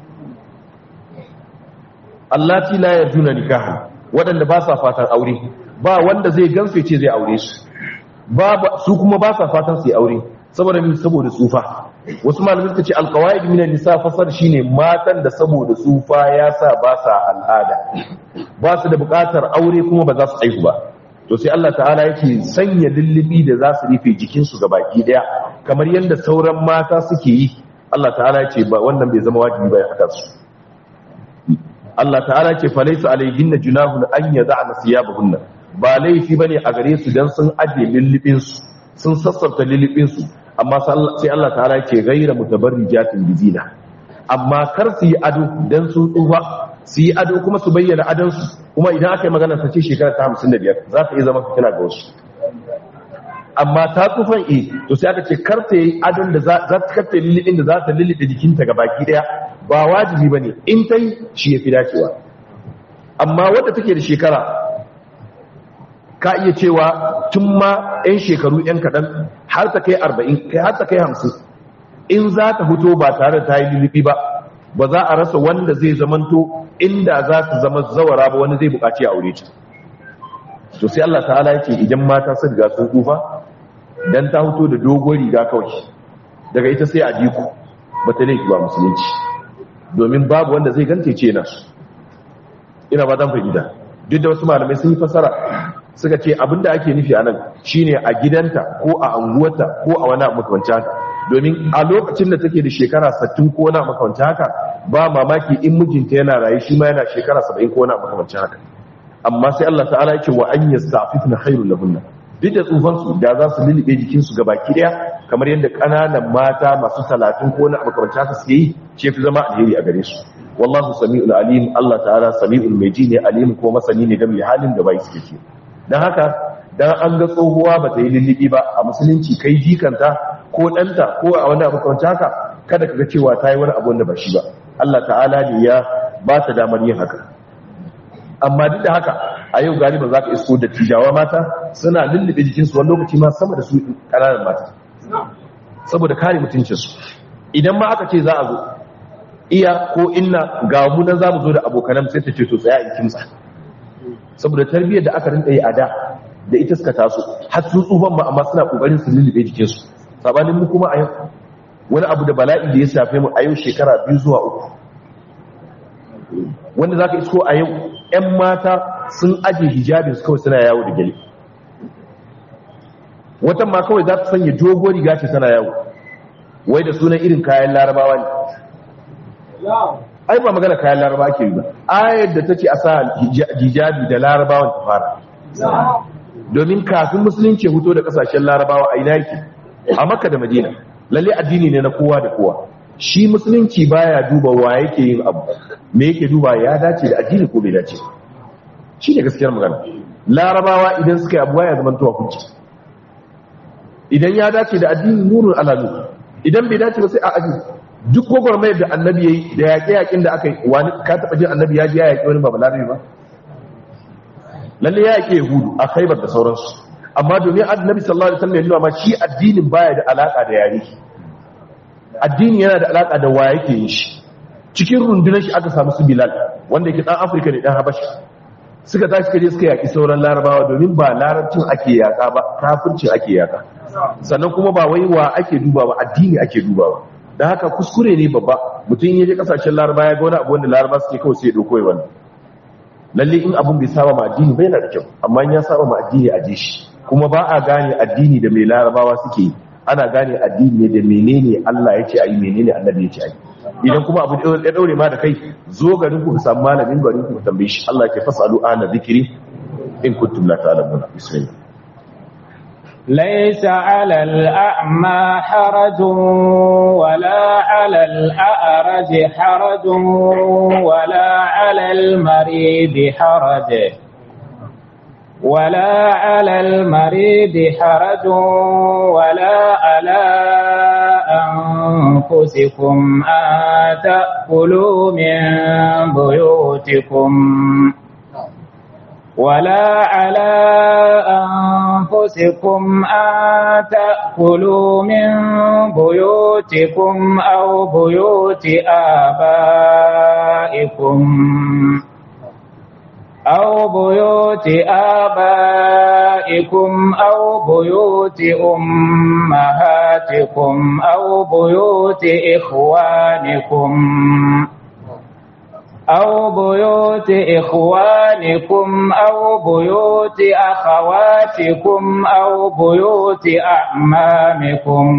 Speaker 1: Allati la yarjuna nikaha, waɗanda ba sa fatan aure, ba wanda zai gamfe ce zai aure su, ba su kuma ba sa fatan su yi aure saboda min saboda tsufa. Wasu malamai suka ce alqawaid minan nisa fasar shine matan da saboda tsufa ya sa ba sa al'ada, ba su da buƙatar aure kuma ba za su aihu ba. To sai Allah ta'ala yake sanya lullubi da za su rufe jikinsu ga baki daya kamar yadda sauran mata suke yi. Allah ta'ala yake ba wannan bai zama wajibi ba ya haka su. Allah ta'ala yake falaysa alayhinna junahun an yada'na siyabahunna, ba laifi bane a gare su dan sun aje lullubin su, sun sassafta lullubin su, amma sai Allah ta'ala yake gaira mutabarrijatin bizina, amma kar su yi ado dan sun tsufa, su yi ado kuma su bayyana adon su, kuma idan aka yi magana ta ce shekara ta hamsin da biyar za ta iya zama fitina ga wasu. Amma ta tsufan e to sai aka ce kar ta yi adon da za ta karta lullubin da za ta lullube jikinta ga baki daya, ba wajibi bane, in ta yi shi ya fi dacewa. Amma wadda take da shekara, ka iya cewa tun ma 'yan shekaru 'yan kaɗan har ta kai arba'in, kai har ta kai hamsin, in za ta fito ba tare da ta yi lullubi ba, ba za a rasa wanda zai zamanto inda za ta zama zawara ba wani zai buƙaci a aure ta. To sai Allah ta'ala yake idan mata sun riga sun tsufa, dan ta fito da dogon riga kawai daga ita sai a diku, ba ta laifi ba musulunci, domin babu wanda zai gante ce na su. Ina ba zan fahimta, duk da wasu malamai sun yi fasara suka ce abinda ake nufi a nan shine a gidanta ko a anguwarta ko a wani makamancin haka, domin a lokacin da take da shekara sittin ko wani makamancin haka ba mamaki in mijinta yana raye shi ma yana shekara saba'in ko wani makamancin haka. Amma sai Allah ta'ala yake wa an yasta'fifna khairul lahunna, duk da tsufan su da za su lulube jikin su gabaki daya kamar yadda kananan mata masu talatin ko wani makamancin haka suke yi, ce fi zama alheri a gare su. Wallahu sami'ul alim, Allah ta'ala sami'ul mai ji ne, alim ko masani ne game halin da bai suke ci. Dan haka dan an ga tsohuwa ba ta yi lullubi ba a musulunci, kai jikanta ko ɗanta ko a wani abu kawance haka, kada ka ga cewa ta yi wani abu wanda ba shi ba. Allah ta'ala ne ya ba ta damar yin haka. Amma duk da haka a yau galiba za ka isko da tijawa mata suna lullube jikinsu wani lokaci ma sama da su ƙananan mata, saboda kare mutuncinsu. Idan ma aka ce za a zo iya ko inna ga mu nan za mu zo da abokanan, sai ta ce to tsaya in kimsa, saboda tarbiyyar da aka rinka yi a da da ita suka taso har sun tsufan ma amma suna kokarin su lullube jikinsu. Sabanin mu kuma a yau wani abu da bala'i da ya shafe mu a yau shekara biyu zuwa uku wanda zaka isko a yau ƴan mata sun aje hijabin su kawai suna yawo da gele, watan ma kawai za ta sanya dogon riga ce tana yawo wai da sunan irin kayan larabawa ne. Ai ba magana kayan larabawa ke yi ba, ayar da take a sa hijabi da larabawan ta fara, domin kafin musulunci ya fito da kasashen larabawa a ina yake a Makka da Madina. Lalle addini ne na kowa da kowa, shi musulunci baya duba wa yake yin abu, me yake duba ya dace da addini ko bai dace. Shi ne gaskiyar magana. Larabawa idan suka yi abuwa ya zama tuwa kunci, idan ya dace da addini nurun alalu, idan bai dace ba sai a aji. Duk gwagwarmayar da annabi ya yi da yaƙe-yaƙin da aka yi, wani ka taɓa jin annabi ya ji ya yaƙi wani babalarabe ba? Lalle ya yaƙe Yahudu a Khaibar da sauransu, amma domin annabi sallallahu alaihi wasallam ya nuna ma shi addinin baya da alaka da yare, addini yana da alaka da wa yake yin shi. Cikin rundunar shi aka samu su Bilal wanda yake dan Afirka ne dan Habashi, suka tashi kaje suka yaki sauran Larabawa domin ba larabcin ake yaka ba, kafircin ake yaka. Sannan kuma ba wai wa ake dubawa, addini ake dubawa. Dan haka kuskure ne babba mutum ya je kasashen Larabawa ya ga wani abu wanda Larabawa suke kawai sai ya dauko wannan. Lalle in abun bai saba ma addini bai yana da kyau, amma in ya saba ma addini a je shi. Kuma ba a gane addini da mai Larabawa suke yi, ana gane addini ne da menene Allah ya ce ayi, menene Annabi ya ce ayi. Idan kuma abu ya daure ma da kai, zo garin ku samu malamin garin ku tambaye shi. Allah ke fasalu ana zikiri in kuntum la ta'lamuna. Bismillah.
Speaker 2: ليس على الأعمى حرج ولا على الأعرج حرج ولا على المريض حرج ولا على المريض حرج ولا على أنفسكم أن تأكلوا من بيوتكم ولا على أنفسكم أن تأكلوا من بيوتكم أو بيوت آبائكم أو بيوت آبائكم أو بيوت أمهاتكم أو بيوت إخوانكم أو بيوت إخوانكم أو بيوت أخواتكم أو بيوت أعمامكم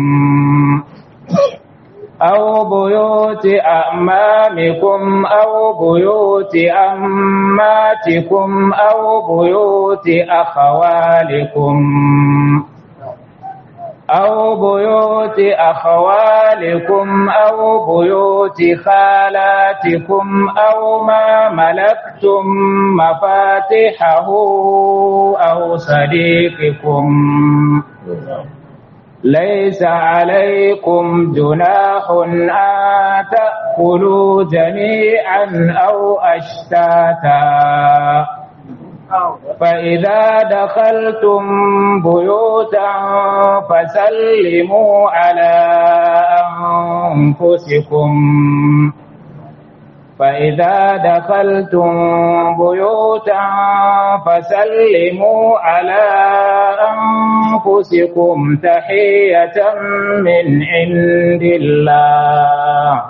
Speaker 2: أو بيوت أعمامكم أو بيوت أماتكم أو بيوت أخوالكم أو بيوت أخوالكم أو بيوت خالاتكم أو ما ملكتم مفاتحه أو صديقكم ليس عليكم جناح أن تأكلوا جميعا أو أشتاتا فإذا دخلتم بيوتا فسلموا على أنفسكم فإذا دخلتم بيوتا فسلموا على أنفسكم تحية من عند الله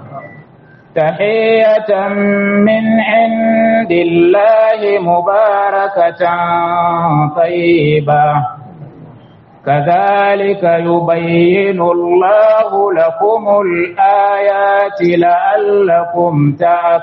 Speaker 2: تحية من عند الله مباركة طيبة كذلك يبين الله لكم الآيات لعلكم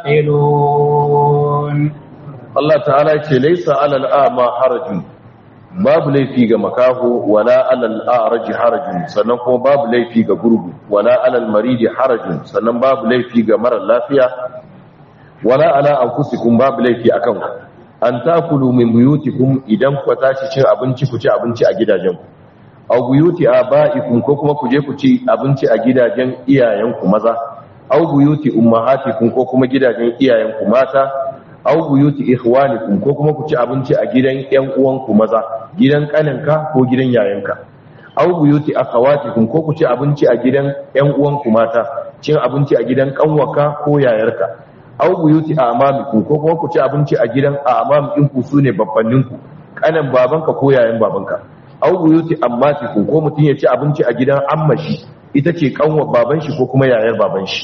Speaker 2: تعقلون.
Speaker 1: الله تعالى ليس على الأعمى حرج babu laifi ga makaho wala alal a'raj harajun sannan kuma babu laifi ga gurgu wala alal maridi harajun sannan babu laifi ga mara lafiya wala ala anfusikum babu laifi akan an takulu min buyutikum idan ku tashi cin abinci ku ci abinci a gidajenku aw buyuti abaikum ko kuma ku je ku ci abinci a gidajen iyayenku maza aw buyuti ummahatikum ko kuma gidajen iyayenku mata aw buyuti ikhwanikum ko kuma ku ci abinci a gidan ƴan uwanku maza gidan kaninka ko gidan yayanka aw buyuti akhawatikum ko ku ci abinci a gidan ƴan uwanku mata cin abinci a gidan kanwaka ko yayarka aw buyuti amamikum ko kuma ku ci abinci a gidan amamin ku sune babbanninku kanan babanka ko yayan babanka aw buyuti ammatikum ko mutun ya ci abinci a gidan ammashi ita ce kanwar baban shi ko kuma yayar baban shi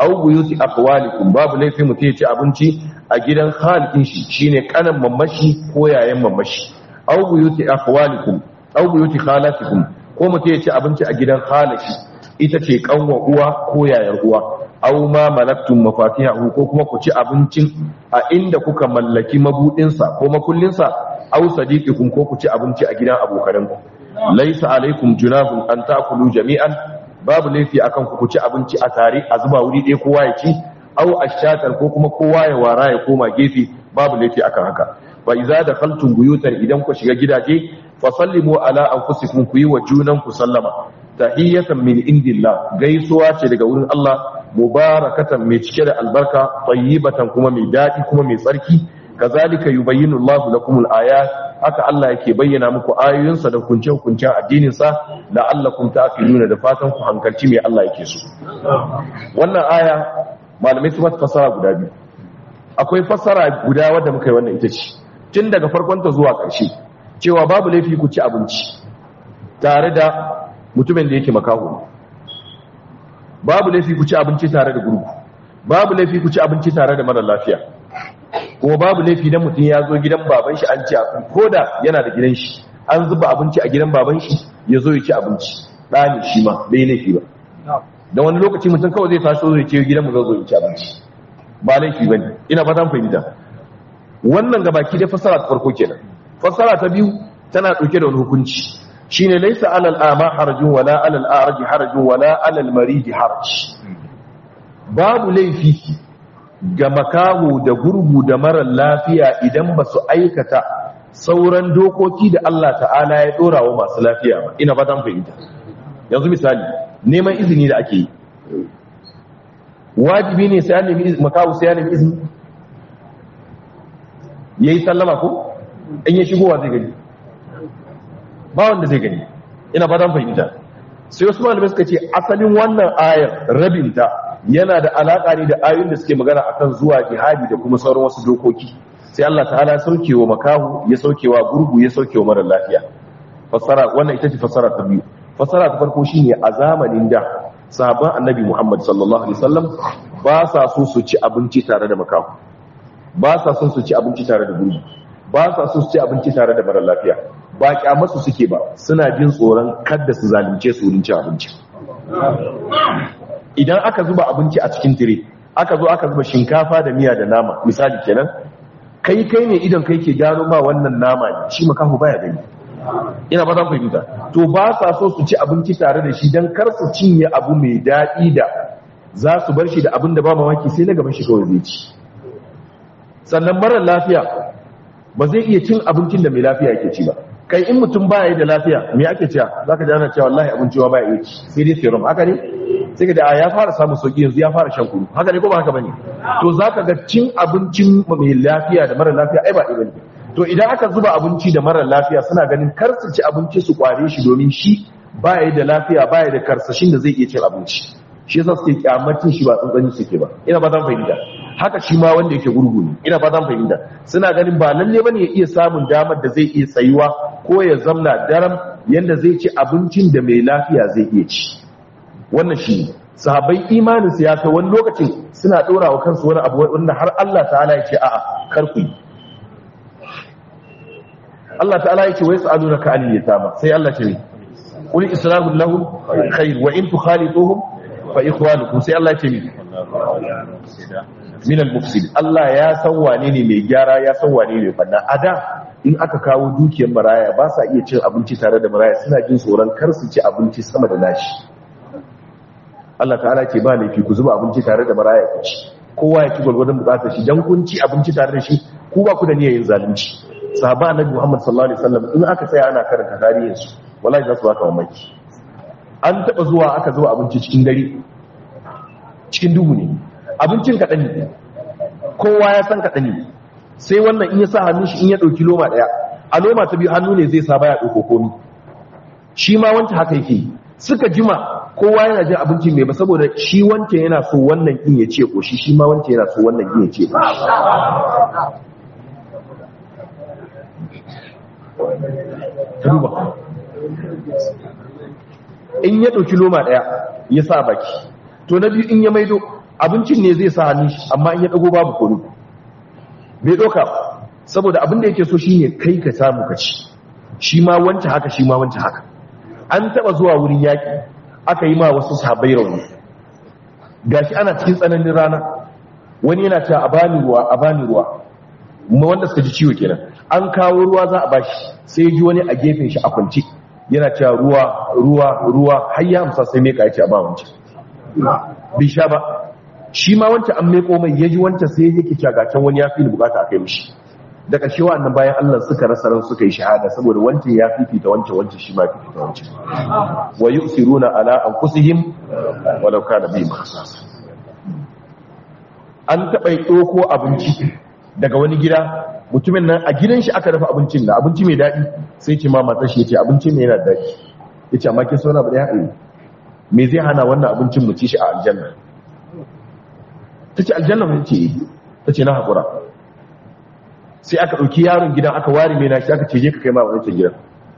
Speaker 1: aw buyuti aqwalikum babu laifi mutum ya ci abinci a gidan khalikin shi shine kanan mamashi ko yayan mamashi aw buyuti aqwalikum aw buyuti khalatikum ko mutum ya ci abinci a gidan khalashi ita ce kanwa uwa ko yayar uwa aw ma malaktum mafatihahu ko kuma ku ci abincin a inda kuka mallaki mabudin sa ko makullin sa aw sadiqikum ko ku ci abinci a gidan abokanku laysa alaikum junahun an ta'kulu jami'an babu laifi akan ku ci abinci a tare a zuba wuri ɗaya kowa ya ci aw ashatan ko kuma kowa ya wara ya koma gefe babu laifi akan haka fa iza dakhaltum buyutan idan ku shiga gidaje fa sallimu ala anfusikum ku yi wa junan ku sallama tahiyatan min indillah gaisuwa ce daga wurin Allah mubarakatan mai cike da albarka tayyibatan kuma mai dadi kuma mai tsarki kazalika yubayyinu Allahu lakumul ayat haka Allah yake bayyana muku ayoyinsa da kunce-kuncen addininsa la'allakum ta'qiluna da fatan ku hankalci me Allah yake so wannan aya malamai su mata fasara guda biyu akwai fasara guda wadda muka yi wannan ita ce tun daga farkon ta zuwa ƙarshe cewa babu laifi ku ci abinci tare da mutumin da yake makaho babu laifi ku ci abinci tare da gurgu babu laifi ku ci abinci tare da mara lafiya kuma babu laifi dan mutum ya zo gidan baban shi an ci ko da yana da gidan shi an zuba abinci a gidan baban shi ya zo ya ci abinci ɗani shi ma bai laifi ba da wani lokaci mutum kawai zai taso zai ce gidan mu zo zo ya ci abinci ba laifi bane ina fatan fahimta wannan gabaki da fasara ta farko kenan fasara ta biyu tana dauke da wani hukunci shine laysa alal ama harajun wala alal a'raj harajun wala alal marid haraj babu laifi ga makaho da gurgu da marar lafiya idan ba su aikata sauran dokoki da Allah ta'ala ya dora wa masu lafiya ba ina fatan fahimta yanzu misali neman izini da ake yi wajibi ne sai an nemi makaho sai ya nemi izini yayi sallama ko in ya shigowa zai gani ba wanda zai gani ina fatan fahimta sai wasu malamai suka ce asalin wannan ayar rabinta yana da alaka ne da ayoyin da suke magana akan zuwa jihadi da kuma sauran wasu dokoki sai Allah ta'ala ya sauke wa makahu ya sauke wa gurgu ya sauke wa mara lafiya fasara wannan ita ce fasara ta biyu fasara ta farko shine a zamanin da sahabban annabi Muhammad sallallahu alaihi wasallam ba sa so su ci abinci tare da makahu ba sa so su ci abinci tare da gurgu ba sa so su ci abinci tare da mara lafiya ba kyamarsu suke ba suna jin tsoron kada su zalunce su wurin cin abinci idan aka zuba abinci a cikin tire aka zo aka zuba shinkafa da miya da nama misali kenan kai kai ne idan kai ke gano ma wannan nama ne shi makahu baya gani ina ba zan fahimta to ba sa so su ci abinci tare da shi dan kar su cinye abu mai daɗi da za su bar shi da abin da ba mamaki sai na gaban shi kawai zai ci sannan mara lafiya ba zai iya cin abincin da mai lafiya yake ci ba kai in mutum baya yi da lafiya me ake cewa zaka ji ana cewa wallahi abinci wa baya yi sai dai serum haka ne sai ka da ya fara samun sauki yanzu ya fara shan kunu haka ne ko ba haka bane to zaka ga cin abincin mai lafiya da mara lafiya ai ba ɗaya bane to idan aka zuba abinci da mara lafiya suna ganin kar su ci abinci su kware shi domin shi baya yi da lafiya baya da karsashin da zai iya cin abinci shi yasa suke kyamatin shi ba tsantsani suke ba ina ba zan fahimta haka shi ma wanda yake gurgu ne ina ba zan fahimta suna ganin ba lalle bane ya iya samun damar da zai iya tsayuwa ko ya zamna daram yanda zai ci abincin da mai lafiya zai iya ci wannan shi sahabbai imanin su ya kai wani lokacin suna dora wa kansu wani abu wanda har Allah ta'ala ya ce a'a kar ku yi Allah ta'ala ya ce wa yas'alunaka 'anil yatama sai Allah ce qul islamu lahum khair wa in tukhalituhum fa ikhwanukum sai Allah ya ce min al-mufsid Allah ya san wane ne mai gyara ya san wane ne fanna ada in aka kawo dukiyar maraya ba sa iya cin abinci tare da maraya suna jin tsoron kar su ci abinci sama da nashi Allah ta'ala ce ba laifi ku zuba abinci tare da maraya ku ci kowa ya ci gwargwadon bukatar shi dan kun ci abinci tare da shi ku ba ku da niyyar yin zalunci sahaba annabi Muhammad sallallahu alaihi wasallam in aka tsaya ana karanta tarihin su wallahi za su baka mamaki an taba zuwa aka zuba abinci cikin dare cikin duhu ne abincin kaɗan ne kowa ya san kaɗan ne sai wannan in ya sa hannun shi in ya ɗauki loma ɗaya a loma ta biyu hannu ne zai sa baya ɗauko komi shi ma wancan haka yake suka jima kowa yana jin abinci mai ba saboda shi wancan yana so wannan in ya ce koshi shi ma wancan yana so wannan in ya ce koshi in ya ɗauki loma ɗaya ya sa baki to na biyu in ya maido abincin ne zai sa hannun shi amma in ya dago babu kunu bai doka saboda abin da yake so shine kai ka samu ka ci shi ma wancan haka shi ma wancan haka. An taba zuwa wurin yaki aka yi ma wasu sahabbai rauni gashi ana cikin tsananin rana wani yana cewa a bani ruwa a bani ruwa mu wanda suka ji ciwo kenan an kawo ruwa za a bashi sai ji wani a gefen shi a kwance yana cewa ruwa ruwa ruwa har ya amsa sai me ka yace a ba wancan bi sha ba shi ma wancan an meko mai yaji wancan sai yake cewa ga can wani ya fi bukata a kai mishi da ƙarshe wa'annan bayan Allah suka rasa ran suka yi shahada saboda wancan ya fifita wancan wancan shi ma fifita wancan wa yusiruna ala anfusihim walau kana bihim khasasa. An taɓa ɗauko abinci daga wani gida mutumin nan a gidan shi aka dafa abincin da abinci mai daɗi sai ce ma matar shi ya ce abincin ne yana daɗi ya ce amma kin so na ba ɗaya haɗe me zai hana wannan abincin mu ci shi a aljanna ta ce aljanna mun ce ta ce na haƙura sai aka ɗauki yaron gidan aka ware mai nashi aka ce je ka kai ma wancan gidan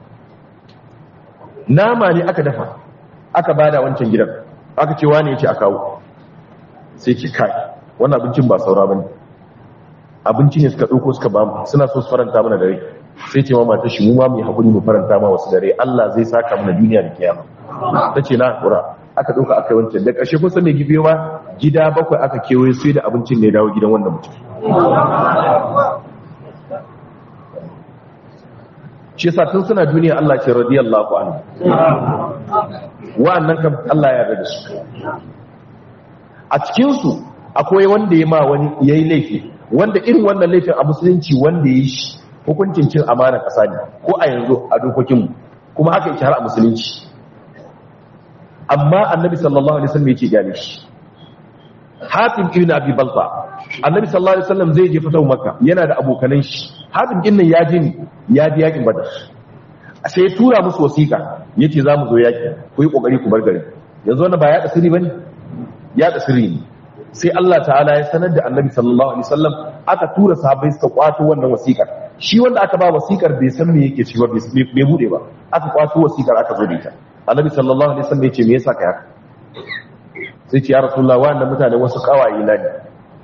Speaker 1: nama ne aka dafa aka bada wancan gidan aka ce wane ya ce a kawo sai ce kai wannan abincin ba saura bane abinci ne suka ɗauko suka bamu suna so su faranta mana dare sai ce ma mata shi mu ma mu yi haƙuri mu faranta ma wasu dare Allah zai saka mana duniya da kiyama ta ce na haƙura aka ɗauka aka yi wancan da ƙarshe kusa mai gibewa gida bakwai aka kewaye sai da abincin ne dawo gidan wannan mutum shi yasa tun suna duniya Allah ce radiyallahu anhu wa'annan kan Allah ya yarda da su. A cikin su akwai wanda ya ma wani yayi laifi wanda irin wannan laifin a musulunci wanda yayi shi hukuncin cin amana kasa ne ko a yanzu a dokokin mu kuma haka yake har a musulunci. Amma annabi sallallahu alaihi wasallam yake gane shi. Hatim ibn Abi Balta annabi sallallahu alaihi wasallam zai je fatawa Makka yana da abokanan shi. Hatim din nan ya je ne ya ji yakin Badar sai ya tura musu wasiƙa yace za mu zo yaki ku yi kokari ku bar gari yanzu wannan ba ya da sirri bane ya da sirri ne sai Allah ta'ala ya sanar da annabi sallallahu alaihi wasallam aka tura sahabbai suka kwato wannan wasiƙar shi wanda aka ba wasiƙar bai san me yake cewa bai bude ba aka kwato wasiƙar aka zo da ita annabi sallallahu alaihi wasallam ya ce me yasa kai haka sai ce ya rasulullah wannan mutane wasu kawaye na ne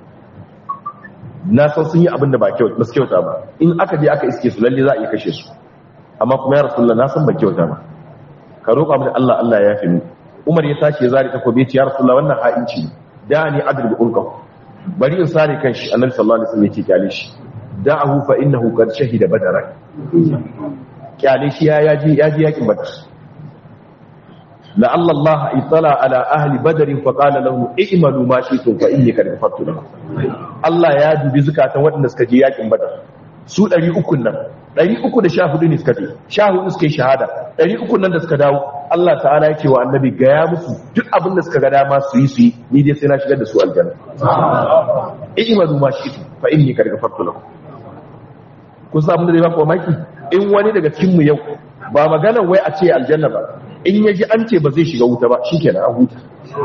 Speaker 1: na san sun yi abin da ba kyau ba su kyauta ba in aka je aka iske su lalle za a iya kashe su amma kuma ya rasulullah na san ban kyauta ba ka roƙa mini Allah Allah ya yafe ni Umar ya tashi ya zari takobi ya ce ya rasulullah wannan ha'inci da ni adrib ulqahu bari in sare kanshi annabi sallallahu alaihi wasallam ya ce kyale shi da'ahu fa innahu qad shahida badara kyale shi ya yaji yaji yakin badar لعل الله اطلع على اهل بدر فقال لهم اعملوا ما شئتم فاني قد غفرت لكم Allah ya dubi zakatan waɗanda suka je yakin badar su ɗari uku nan ɗari uku da sha hudu ne suka je sha hudu suka yi shahada ɗari uku nan da suka dawo Allah ta'ala ya ce wa annabi gaya musu duk abin da suka ga dama su yi su yi ni dai sai na shigar da su aljanna i'malu ma shi'tum fa inni qad ghafartu lakum kun san abin da zai ba ku mamaki in wani daga cikin mu yau ba maganar wai a ce aljanna ba in yaji an ce ba zai shiga wuta ba shikenan an huta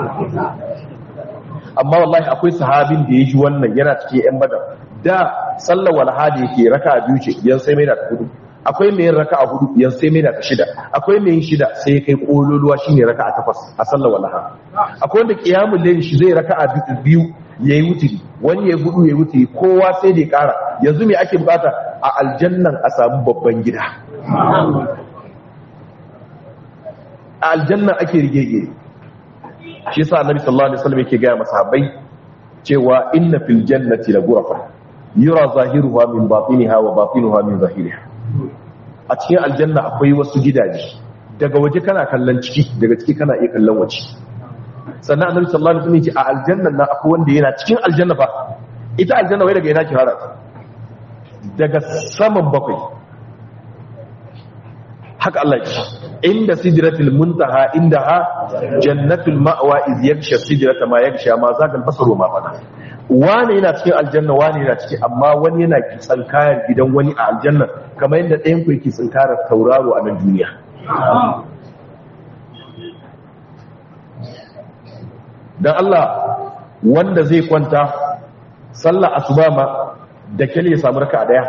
Speaker 1: amma wallahi akwai sahabin da ya ji wannan yana cikin yan badar da sallar walha da yake raka'a biyu ce yan sai mai da ta hudu akwai mai raka'a hudu yan sai mai da ta shida akwai mai shida sai ya kai kololuwa shine raka'a takwas a sallar walha akwai wanda qiyamul layl shi zai raka'a biyu yayi wutiri wani ya gudu yayi wutiri kowa sai da ya kara yanzu me ake bukata a aljannan a samu babban gida a aljanna ake rigege shi yasa annabi sallallahu alaihi wasallam yake ga masahabai cewa inna fil jannati la ghurafa yura zahiruha min batiniha wa batinuha min zahiriha a cikin aljanna akwai wasu gidaje daga waje kana kallon ciki daga ciki kana iya kallon waje sannan annabi sallallahu alaihi wasallam yake a aljanna na akwai wanda yana cikin aljanna fa ita aljanna wai daga ina ki fara daga saman bakwai haka Allah ya inda sidratul muntaha indaha jannatul ma'wa iz yaksha sidrata ma yaksha ma zagal basaru ma fada wani yana cikin aljanna wani yana cikin amma wani yana tsinkayar gidan wani a aljanna kamar yadda ɗayan ku yake tsinkarar tauraro a nan duniya dan Allah wanda zai kwanta sallar asuba ma da kele ya samu raka'a daya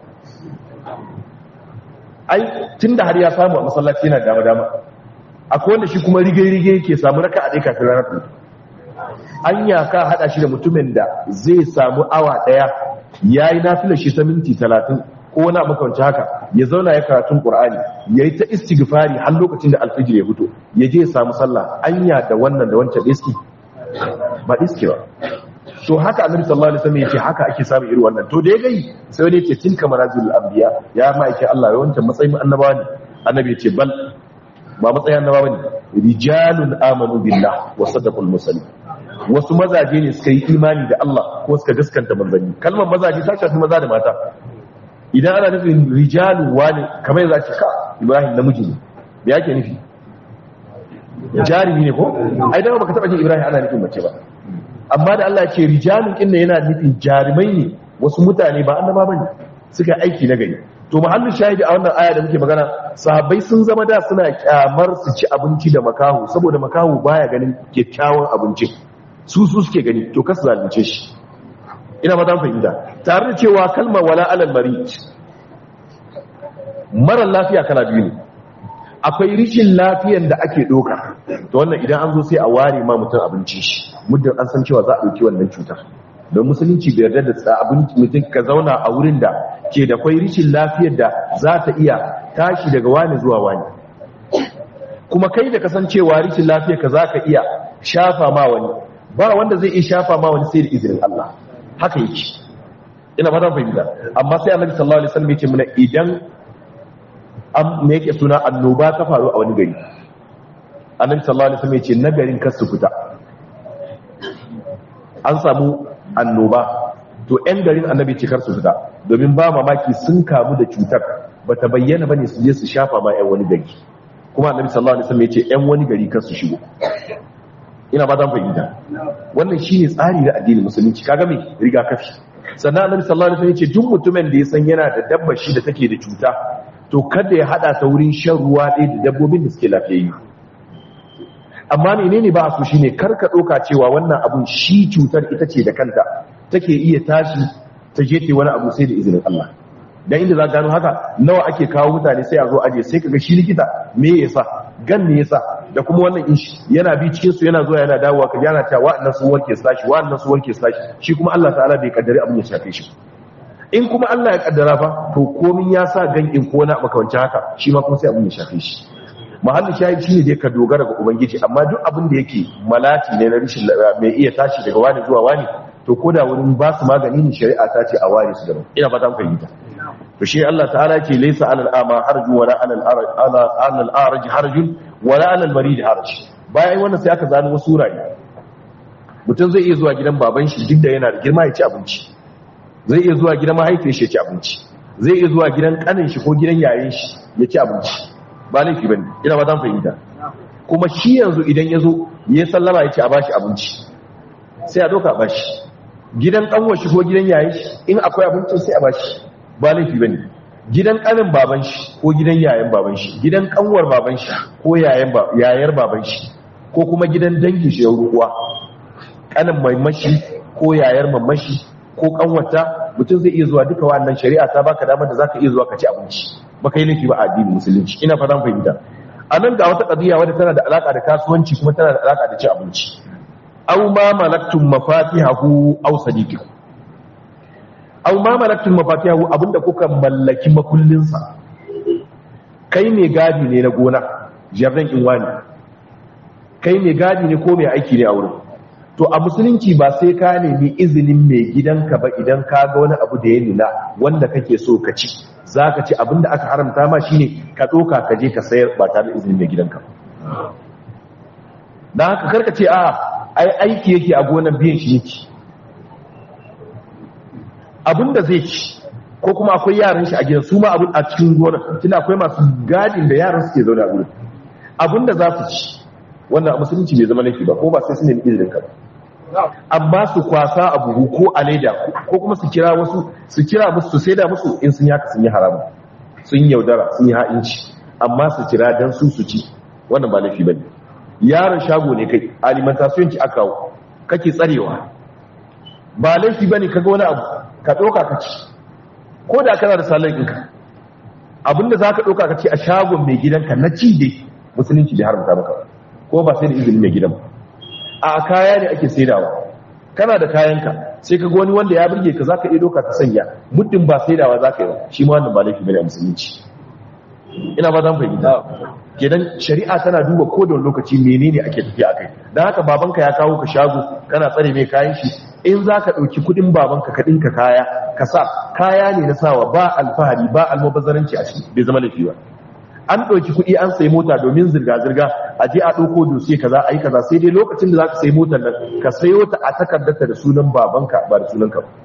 Speaker 1: ai tunda har ya samu a masallaci yana dama dama akwai wanda shi kuma rige-rige yake samu raka a ɗaya kafin ranar anya ka hada shi da mutumin da zai samu awa daya yayi nafilar shi ta minti talatin ko wani makamanci haka ya zauna ya karatun Qur'ani yayi ta istighfari har lokacin da alfijir ya fito ya je ya samu sallah anya da wannan da wancan iski ba iski ba. to haka annabi sallallahu alaihi wasallam yake haka ake samu irin wannan to da ya gai sai wani yake tilka manazilul anbiya ya ma yake Allah ya wancan matsayin annabawa ne annabi yace bal ba matsayin annabawa ne rijalun amanu billah wa saddaqul mursalin wasu mazaje ne suka yi imani da Allah ko suka gaskanta manzanni kalmar mazaje ta shafi maza da mata idan ana nufin rijalu wani kamar yanzu ake ka Ibrahim namiji ne me yake nufi jarimi ne ko ai dan baka taba jin Ibrahim ana nufin mace ba amma da Allah ya ce rijalun inna yana nufin jarumai ne wasu mutane ba annaba bane suka aiki na gari to mahallin shahidi a wannan aya da muke magana sahabbai sun zama da suna kyamar su ci abinci da makahu saboda makahu baya ganin kyakkyawan abinci su su suke gani to kasu zalunce shi ina ma dan fahimta tare da cewa kalmar wala alal marid mara lafiya kana biyu ne akwai rishin lafiyan da ake doka to wannan idan an zo sai a ware ma mutum abincin shi muddin an san cewa za a dauki wannan cutar don musulunci bai yarda da abinci mutum ka zauna a wurin da ke da kwai rishin lafiyar da za ta iya tashi daga wani zuwa wani kuma kai da kasancewa rishin lafiyar ka za ka iya shafa ma wani ba wanda zai iya shafa ma wani sai da izinin Allah haka yake ina fatan fahimta amma sai Annabi sallallahu alaihi wasallam yake mana idan an me yake suna annoba ta faru a wani gari Annabi sallallahu alaihi wasallam yake nagarin kar su fita an samu annoba to ɗan garin Annabi ce kar su fita domin ba mamaki sun kamu da cutar bata bayyana bane su je su shafa ma ƴan wani gari kuma Annabi sallallahu alaihi wasallam yake ƴan wani gari kar su shigo ina ba zan fahimta wannan shine tsari da addinin musulunci kaga me rigakafi sannan Annabi sallallahu alaihi wasallam yace duk mutumin da ya san yana da dabbar shi da take da cuta to kada ya hada ta wurin shan ruwa ɗaya da dabbobin da suke lafiyayyu amma menene ba su shine karka doka cewa wannan abun shi cutar ita ce da kanta take iya tashi ta je ta wani abu sai da izinin Allah dan inda za gano haka nawa ake kawo mutane sai a zo aje sai kaga shi likita me yasa gan me yasa da kuma wannan inshi yana bi cikin su yana zuwa yana dawowa kaje yana cewa wa'annan su warke slash wa'annan su warke slash shi kuma Allah ta'ala bai kaddare abin ya shafe shi in kuma Allah ya kaddara fa to komin ya sa gan in ko na makawancin haka shi ma kuma sai abin ya shafe shi mahallin shahid shine dai ka dogara ga ubangiji amma duk abin da yake malati ne na rishin mai iya tashi daga wani zuwa wani to koda wurin ba su magani ne shari'a ta ce a ware su da ina ba ta fahimta to shi Allah ta'ala ce laysa 'alal a'ma harju wala 'alal ala 'alal a'raj harjun wala 'alal marid harj bayan wannan sai aka zano wasu rayi mutum zai iya zuwa gidan baban shi duk da yana da girma ya ci abinci zai iya zuwa gidan mahaifiyar shi ya ci abinci zai iya zuwa gidan kanin shi ko gidan yayin shi ya ci abinci ba laifi bane ina ba zan fahimta kuma shi yanzu idan ya zo ya sallama ya ce a bashi abinci sai a doka a bashi gidan kanwar shi ko gidan yayin shi in akwai abincin sai a bashi ba laifi bane gidan kanin baban shi ko gidan yayan baban shi gidan kanwar baban shi ko yayan ba yayar baban shi ko kuma gidan dangin shi ya ruwa kanin mai mashi ko yayar mamashi ko kanwata mutum zai iya zuwa duka wannan shari'a ta baka damar da zaka iya zuwa ka ci abinci baka yi laifi ba a addinin musulunci ina fatan fahimta anan ga wata qadiya wadda tana da alaka da kasuwanci kuma tana da alaka da ci abinci aw ma malaktum mafatihahu aw sadiqikum aw ma malaktum mafatihahu abinda kuka mallaki makullin sa kai mai gadi ne na gona jarran inwani kai mai gadi ne ko mai aiki ne a wurin to a musulunci ba sai ka nemi izinin mai gidanka ba idan ka ga wani abu da ya nuna wanda kake so ka ci zaka ci abinda aka haramta ma shine ka doka ka je ka sayar ba tare da izinin mai gidanka dan haka karka ce a ai aiki yake a gonar biyan shi yake abinda zai ci ko kuma akwai yaran shi a gidan su ma abin a cikin gonar tunda akwai masu gadin da yaran suke zaune a gurin abinda za su ci wannan musulunci bai zama laifi ba ko ba sai su nemi izinin ka ba amma su kwasa a buhu ko a leda ko kuma su kira wasu su kira musu su saida musu in sun yaka sun yi haramu sun yi yaudara sun yi ha'inci amma su kira dan su su ci wannan ba laifi bane yaron shago ne kai alimentation ci aka kake tsarewa ba laifi bane kaga wani abu ka doka ka ci ko da kana da salan ɗinka abinda zaka doka ka ci a shagon mai gidanka na ci dai musulunci bai haramta maka ko ba sai da izinin mai gidan a kaya ne ake saidawa, kana da kayanka sai ka ga wani wanda ya burge ka zaka iya doka ka sanya, muddin ba saidawa zaka yi ba shi ma wannan ba laifi bane a musulunci. Ina ba zan fahimta kenan shari'a tana duba ko da lokaci menene ake tafiya akai. Dan haka babanka ya kawo ka shago kana tsare mai kayan shi, in zaka dauki kudin babanka ka dinka kaya ka sa, kaya ne na sawa ba alfahari ba almubazzaranci a ciki, bai zama laifi ba. An ɗauki kuɗi an sai mota domin zirga-zirga a je a ɗauko dosiye kaza a yi kaza, sai dai lokacin da za ka sai motar nan ka sayo ta a takardarta da sunan babanka ba da sunanka ba.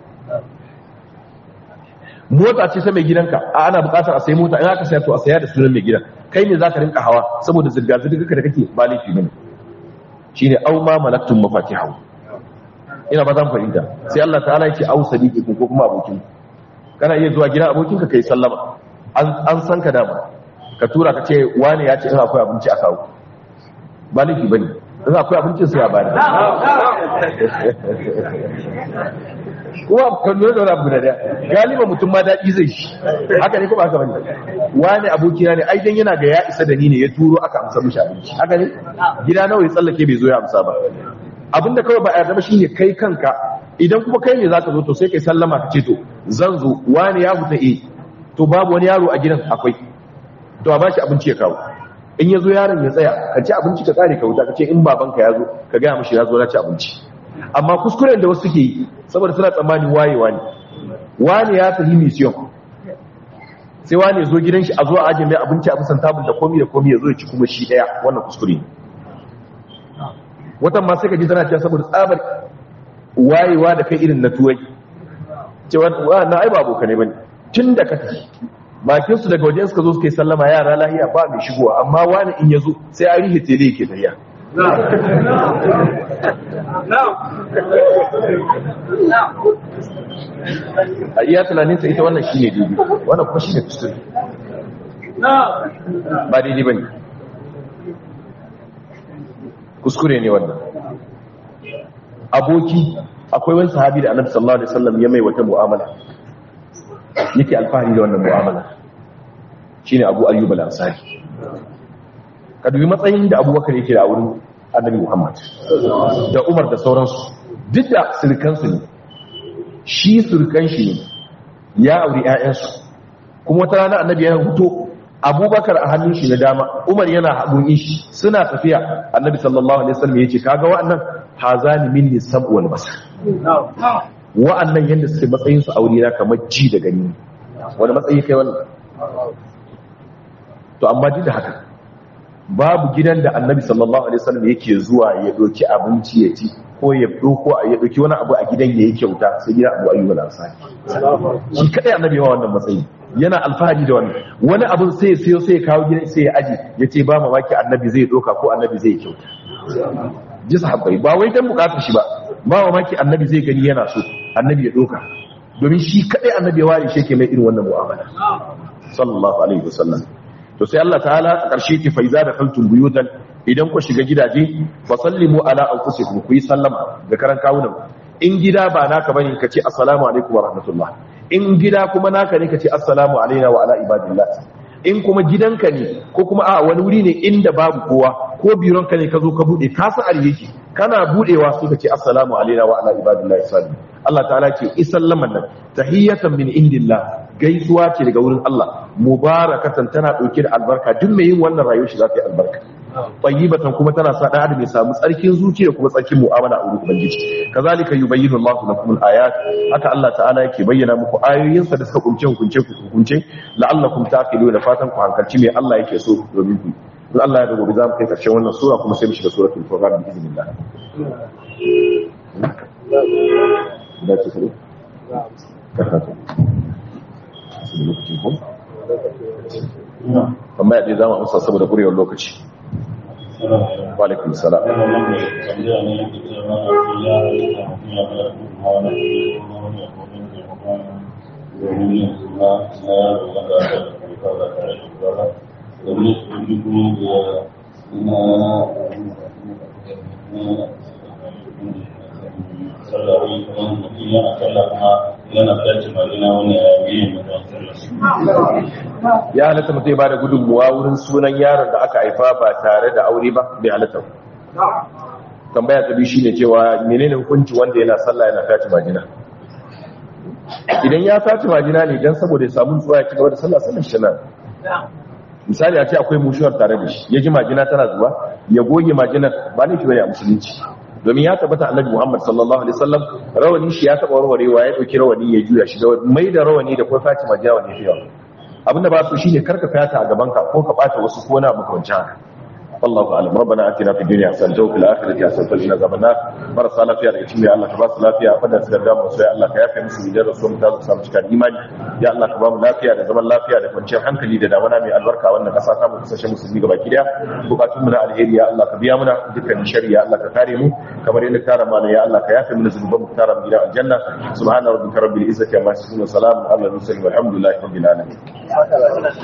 Speaker 1: Mota ce ta mai gidanka, a ana buƙatar a sai mota in aka saya to a saya da sunan mai gidan, kai ne za ka rinka hawa saboda zirga-zirga da kake ba laifi bane. Shine au ma malaktum mafatihahu. Ina ba zan fahimta sai Allah ta'ala ya ce au sadiqikum ko kuma abokin. Kana iya zuwa gidan abokinka kai sallama, an san ka dama ka tura ka ce wane ya ce in akwai abinci a kawo, ba laifi ba ne, in akwai abincin sai ya bada. Kuma kan nuna da wani abu da daya galiba mutum ma daɗi zai shi haka ne kuma haka bane, wane abokina ne ai dan yana ga ya isa da ni ne ya turo aka amsa mishi abinci, haka ne gida nawa ya tsallake bai zo ya amsa ba. Abinda kawai ba a yarda ba shine kai kanka, idan kuma kai ne zaka zo to sai kai sallama ka ce to zan zo, wane ya fita eh to babu wani yaro a gidan akwai, to a ba shi abinci ya kawo. In ya zo yaron ya tsaya ka ci abinci ka kare ka wuta ka ce in babanka ya zo ka gaya mashi ya zo na ci abinci. Amma kuskuren da wasu suke yi saboda suna tsammani wayewa ne, wani ya tafi mission sai wani ya zo gidan shi a zo a ajiye mai abinci a bisan tabul da komi da komi ya zo ya ci kuma shi daya, wannan kuskure ne. Watan ma sai ka ji tana cewa saboda tsabar wayewa da kai irin na turai cewa na ai ba abokanai bane, tun da ka tafi bakinsu daga wajen suka zo suka yi sallama yara lahiya ba mai shigowa, amma wani in ya zo sai a rihe tele yake tariya. A iya tunaninsa ita wannan shi ne daidai, wannan kuma shi ne kusuri ba daidai ba ne, kuskure ne wannan. Aboki, akwai wani sahabi da annabi sallallahu alaihi wasallam ya mai wata mu'amala yake alfahari da wannan mu'amala, shine Abu Ayyub al-Ansari. Ka dubi matsayin da Abubakar yake da wurin Annabi Muhammad da Umar da sauransu, duk da sirkansu ne, shi sirkan shi ne ya auri ƴaƴansu, kuma wata rana Annabi ya huto Abubakar a hannun shi na dama, Umar yana hagun shi, suna tafiya. Annabi sallallahu alaihi wasallam yace kaga wa'annan hazani minni sab'u wal basar, wa'annan yadda suke matsayinsu a wurina kamar ji da gani. Wani matsayi kai wannan? To amma ji da haka babu gidan da annabi sallallahu alaihi wasallam yake zuwa ya doki abinci ya ci ko ya doko ya doki wani abu a gidan ya yi kyauta sai gidan Abu Ayyub al-Ansari. Shi kadai annabi ya wannan matsayi, yana alfahari da wannan. Wani abun sai sai sai ya kawo gidan sai ya aji yace ba mamaki annabi zai doka ko annabi zai kyauta. Ji sahabbai ba wai dan bukatar shi ba, ba mamaki annabi zai gani yana so annabi ya doka, domin shi kadai annabi ya ware shi yake mai irin wannan mu'amala sallallahu alaihi wasallam. To sai Allah ta'ala a ƙarshe ki faiza da kaltun buyutan, idan ku shiga gidaje fa sallimu ala anfusikum, ku yi sallama ga karan kawunan. In gida ba naka bane ka ce assalamu alaikum wa rahmatullah, in gida kuma naka ne ka ce assalamu alaina wa ala ibadillah. In kuma gidanka ne ko kuma a wani wuri ne inda babu kowa ko bironka ne ka zo ka bude ka sa arziki kana budewa sai ka ce assalamu alaina wa ala ibadillah salih. Allah ta'ala ce isallaman nan tahiyatan min indillah, gaisuwa ce daga wurin Allah, mubarakatan tana dauke da albarka, duk mai yin wannan rayuwar shi za ta yi albarka. Tayyibatan kuma tana sa dan adam ya samu tsarkin zuciya kuma tsarkin mu'amala a wurin ubangiji. Kazalika yubayyinu Allahu lakum al-ayat, haka Allah ta'ala yake bayyana muku ayoyinsa da suka kunce kunce ku kunce la'allakum taqiluna, da fatan ku hankalci me Allah yake so domin ku. In Allah ya ga gobe za mu kai karshen wannan sura kuma sai mu shiga suratul furqan bi iznillah. Da ta suru karatu amma ya ɗaya za mu amsa saboda ƙurewar lokaci. Wa alaikum salam. Ya halatta mutum ba da gudunmuwa wurin sunan yaron da aka haifa ba tare da aure ba, bai halatta. tambaya ta biyu shine cewa menene hukunci wanda yana sallah yana tace majina? Idan ya tace majina ne dan saboda ya samu tsuwa ya ci gaba da sallah sallar shi nan. Misali a ce akwai mushuwar tare da shi, ya ji majina tana zuwa, ya goge majinar ba ne kiwaye a musulunci. Domin ya tabbata Annabi Muhammad sallallahu alaihi wasallam rawani shi ya taba warwarewa ya dauki rawani ya juya shi da mai da rawani da kuma faci majina wani fiya. Abinda ba su shine karka fata a gaban ka ko ka bata wasu ko na maka wancan haka. Wallahu a'lam. Rabbana atina fid dunya hasanatan wa fil akhirati hasanatan wa qina adhaban nar. Marasa lafiya da cikin Allah ka ba su lafiya, fada su garga mu sai Allah ka yafe musu bidar su ta su samu cikin imani. Ya Allah ka ba mu lafiya da zaman lafiya da kwanciyar hankali da damana mai albarka wannan kasa ta mu kasashe musulmi gaba ki daya. Bukatun mu na alheri ya Allah ka biya muna, dukkan sharri ya Allah ka kare mu, kamar yadda ka rama ya Allah ka yafe mana zunuban mu, ka rama gidan aljanna. Subhana rabbika rabbil izzati amma yasifun wa salamun alal mursalin walhamdulillahi rabbil alamin.